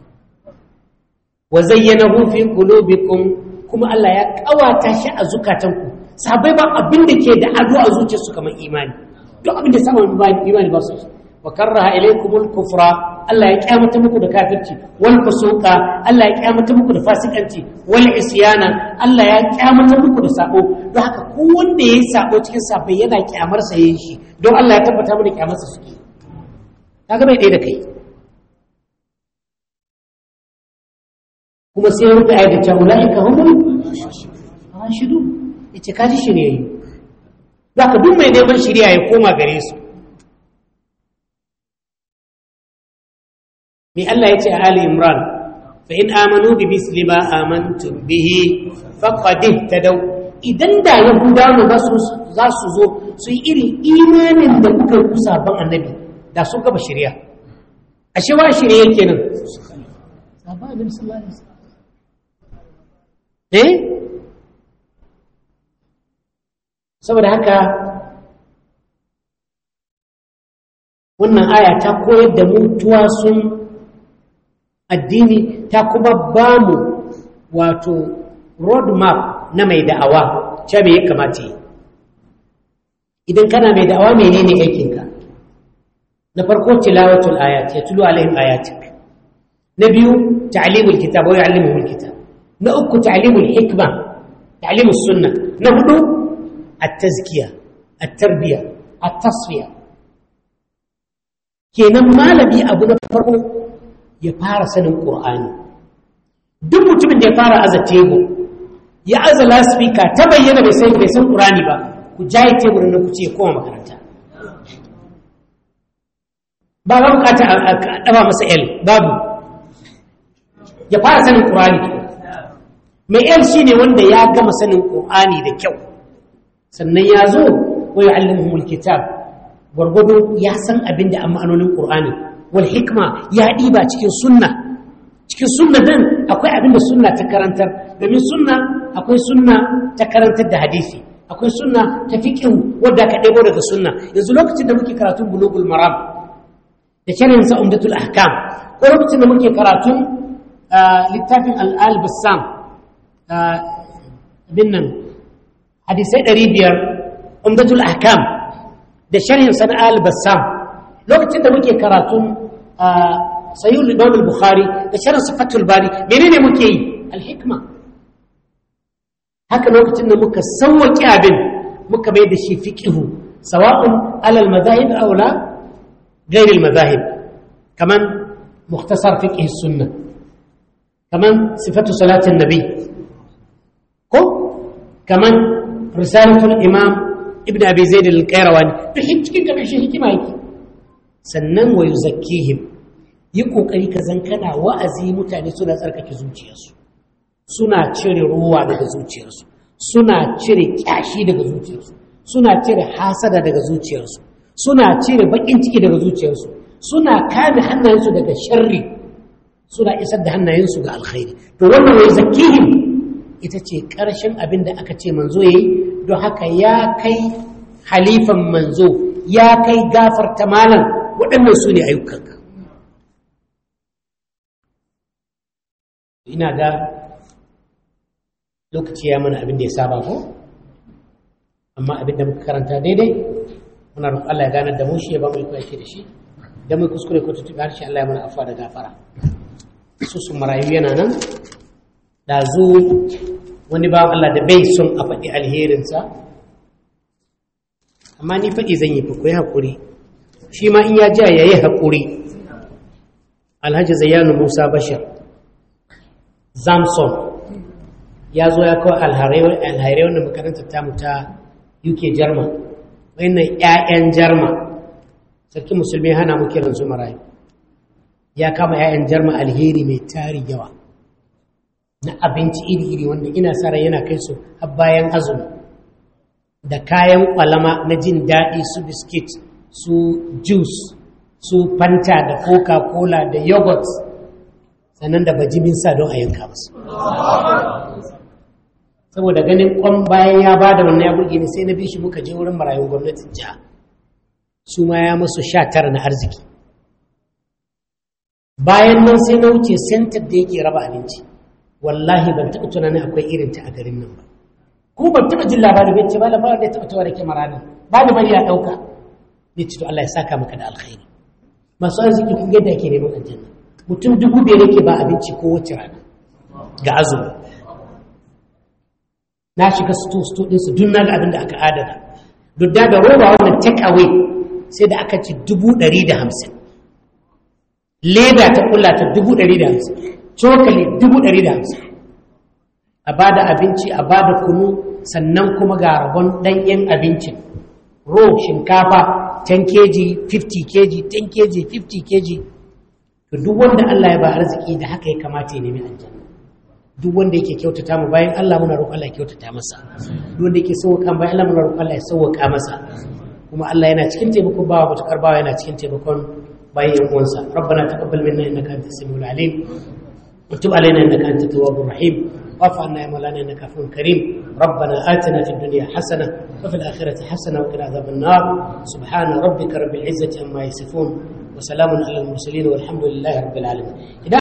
wa zayyanahu fi qulubikum kuma Allah ya kawata shi a zukatan ku sahabbai ba abin da ke da ado a zuciyarsu kamar imani duk abin da sama imani ba su wa karaha ilaikumul kufra Allah ya kyamata muku da kafirci wal fusuqa Allah ya kyamata muku da fasikanci wal isyana Allah ya kyamata muku da sabo don haka ko wanda yayi sabo cikin sabai yana kyamar sa yayin shi don Allah ya tabbata mu da kyamar sa suke kaga bai dai da kai kuma sai rubuta ayat ta ulaika humul rashidun yace kaji shirye zaka duk mai neman shiriya ya koma gare su من الله يتي آل إمران فإن آمنوا بمثل ما أمنتم به فقد اهتدوا إذن دا يهودان za su zo su yi irin imanin da kuka yi sabon annabi da sun gaba shirya ashe wa shirya kenan sabon annabi sallallahu alaihi wasallam saboda haka wannan aya ta koyar da mutuwa sun addini ta kuma ba mu wato road map na mai da'awa ce me ya kamata yi idan kana mai da'awa menene aikinka na farko tilawatul ayat ya tulu alaihim ayatik na biyu ta'limul kitab wa yu'allimuhul kitab na uku ta'limul hikma ta'limus sunna na hudu at-tazkiya at-tarbiya at-tasfiya kenan malami abu na farko ya fara sanin Qur'ani duk mutumin da ya fara aza tebur ya aza lasfika ta bayyana bai san Qur'ani ba ku jaye teburin nan ku ce koma makaranta ba ba bukata a daba masa el babu ya fara sanin Qur'ani mai el shine wanda ya gama sanin Qur'ani da kyau sannan ya zo wa yu'allimuhumul kitab gwargwado ya san abin da an ma'anonin Qur'ani wal hikma ya ɗiba cikin sunna nan akwai abin da sunna ta karantar domin sunna akwai sunna ta karantar da hadisi akwai sunna ta fiqh wadda ka ɗebo daga sunna yanzu lokacin da muke karatun bulugul maram da sharhin sa umdatul ahkam ko lokacin da muke karatun littafin al-Bassam binnan hadisai 500 umdatul ahkam da sharhin sana al-Bassam lokacin da muke karatun sahih al-Imam al-Bukhari da sharhin Fathul Bari menene muke yi al-hikma haka lokacin da muka sauwaki abin muka bai da shi fiqhu sawa'un ala al-madahib aw la ghayr al-madahib kaman mukhtasar fiqh as-sunnah kaman sifatu salati an-nabi ko kaman risalatul imam ibn abi zaid al-qayrawani to cikin karshen hikima yake sannan wa yuzakkihim yi kokari ka zan kana wa'azi mutane suna tsarkake zuciyarsu suna cire ruwa daga zuciyarsu suna cire kyashi daga zuciyarsu suna cire hasada daga zuciyarsu suna cire bakin ciki daga zuciyarsu suna kame hannayensu daga sharri suna isar da hannayensu ga alkhairi to wannan wai zakihim ita ce ƙarshen abin da aka ce manzo yayi don haka ya kai halifan manzo ya kai gafarta malam waɗannan su ne ayyukanka ina ga lokaci ya mana abin da ya saba ko amma abin da muka karanta daidai muna roƙon Allah ya ganar da mu shi ya ba mu iko yake da shi da mu kuskure ko tutubi harshe Allah ya mana afwa da gafara su marayu yana nan da zo wani ba Allah da bai son a faɗi alherinsa amma ni faɗi zan yi fa ku yi haƙuri shi ma in ya ja ya yi haƙuri Alhaji Zayyanu Musa Bashir Zamson ya zo ya kawo alhairai wanda makarantar tamu ta UK Jarma wannan 'ya'yan Jarma sarki musulmi hana mu kiran su marayu ya kama 'ya'yan Jarma alheri mai tari yawa na abinci iri-iri wanda ina sa ran yana kai su har bayan azumi da kayan kwalama na jin daɗi su biskit su juice su fanta da coca-cola da yogurt sannan da bajimin sa don a yanka musu saboda ganin kwan bayan ya ba da wannan ya burge ni sai na bi shi muka je wurin marayun gwamnatin jiha su ma ya musu 19 na arziki bayan nan sai na wuce center da yake raba abinci wallahi ban taɓa tunanin akwai irinta a garin nan ba ko ban taɓa jin labari bai ce ba labarin da ya taɓa tawa da kyamara nan ba da bari ya ɗauka ne ce to Allah ya saka maka da alkhairi masu arziki kun yadda ake neman aljanna mutum 5,000 yake ba abinci ko wace rana ga azumi na shiga sto ɗinsu duk na ga abin da aka adana duk da roba wannan take away sai da aka ci 150 leda ta kulla ta 150 cokali 150 a ba da abinci a ba da kunu sannan kuma ga rabon ɗanyen abincin ro shinkafa 10 kg 50 kg 10 kg 50 kg to duk wanda Allah ya ba arziki da haka ya kamata ya nemi aljanna duk wanda yake kyautata mu bayan Allah muna roƙon Allah ya kyautata masa duk wanda yake sauƙa bayan Allah muna roƙon Allah ya sauƙa masa kuma Allah yana cikin taimakon bawa mutakar bawa yana cikin taimakon bayan yan uwansa rabbana taqabbal minna innaka antas samiul alim وتب علينا إنك أنت التواب الرحيم واعف عنا يا مولانا إنك عفو كريم ربنا آتنا في الدنيا حسنة وفي الآخرة حسنة وقنا عذاب النار سبحان ربك رب العزة عما يصفون وسلام على المرسلين والحمد لله رب العالمين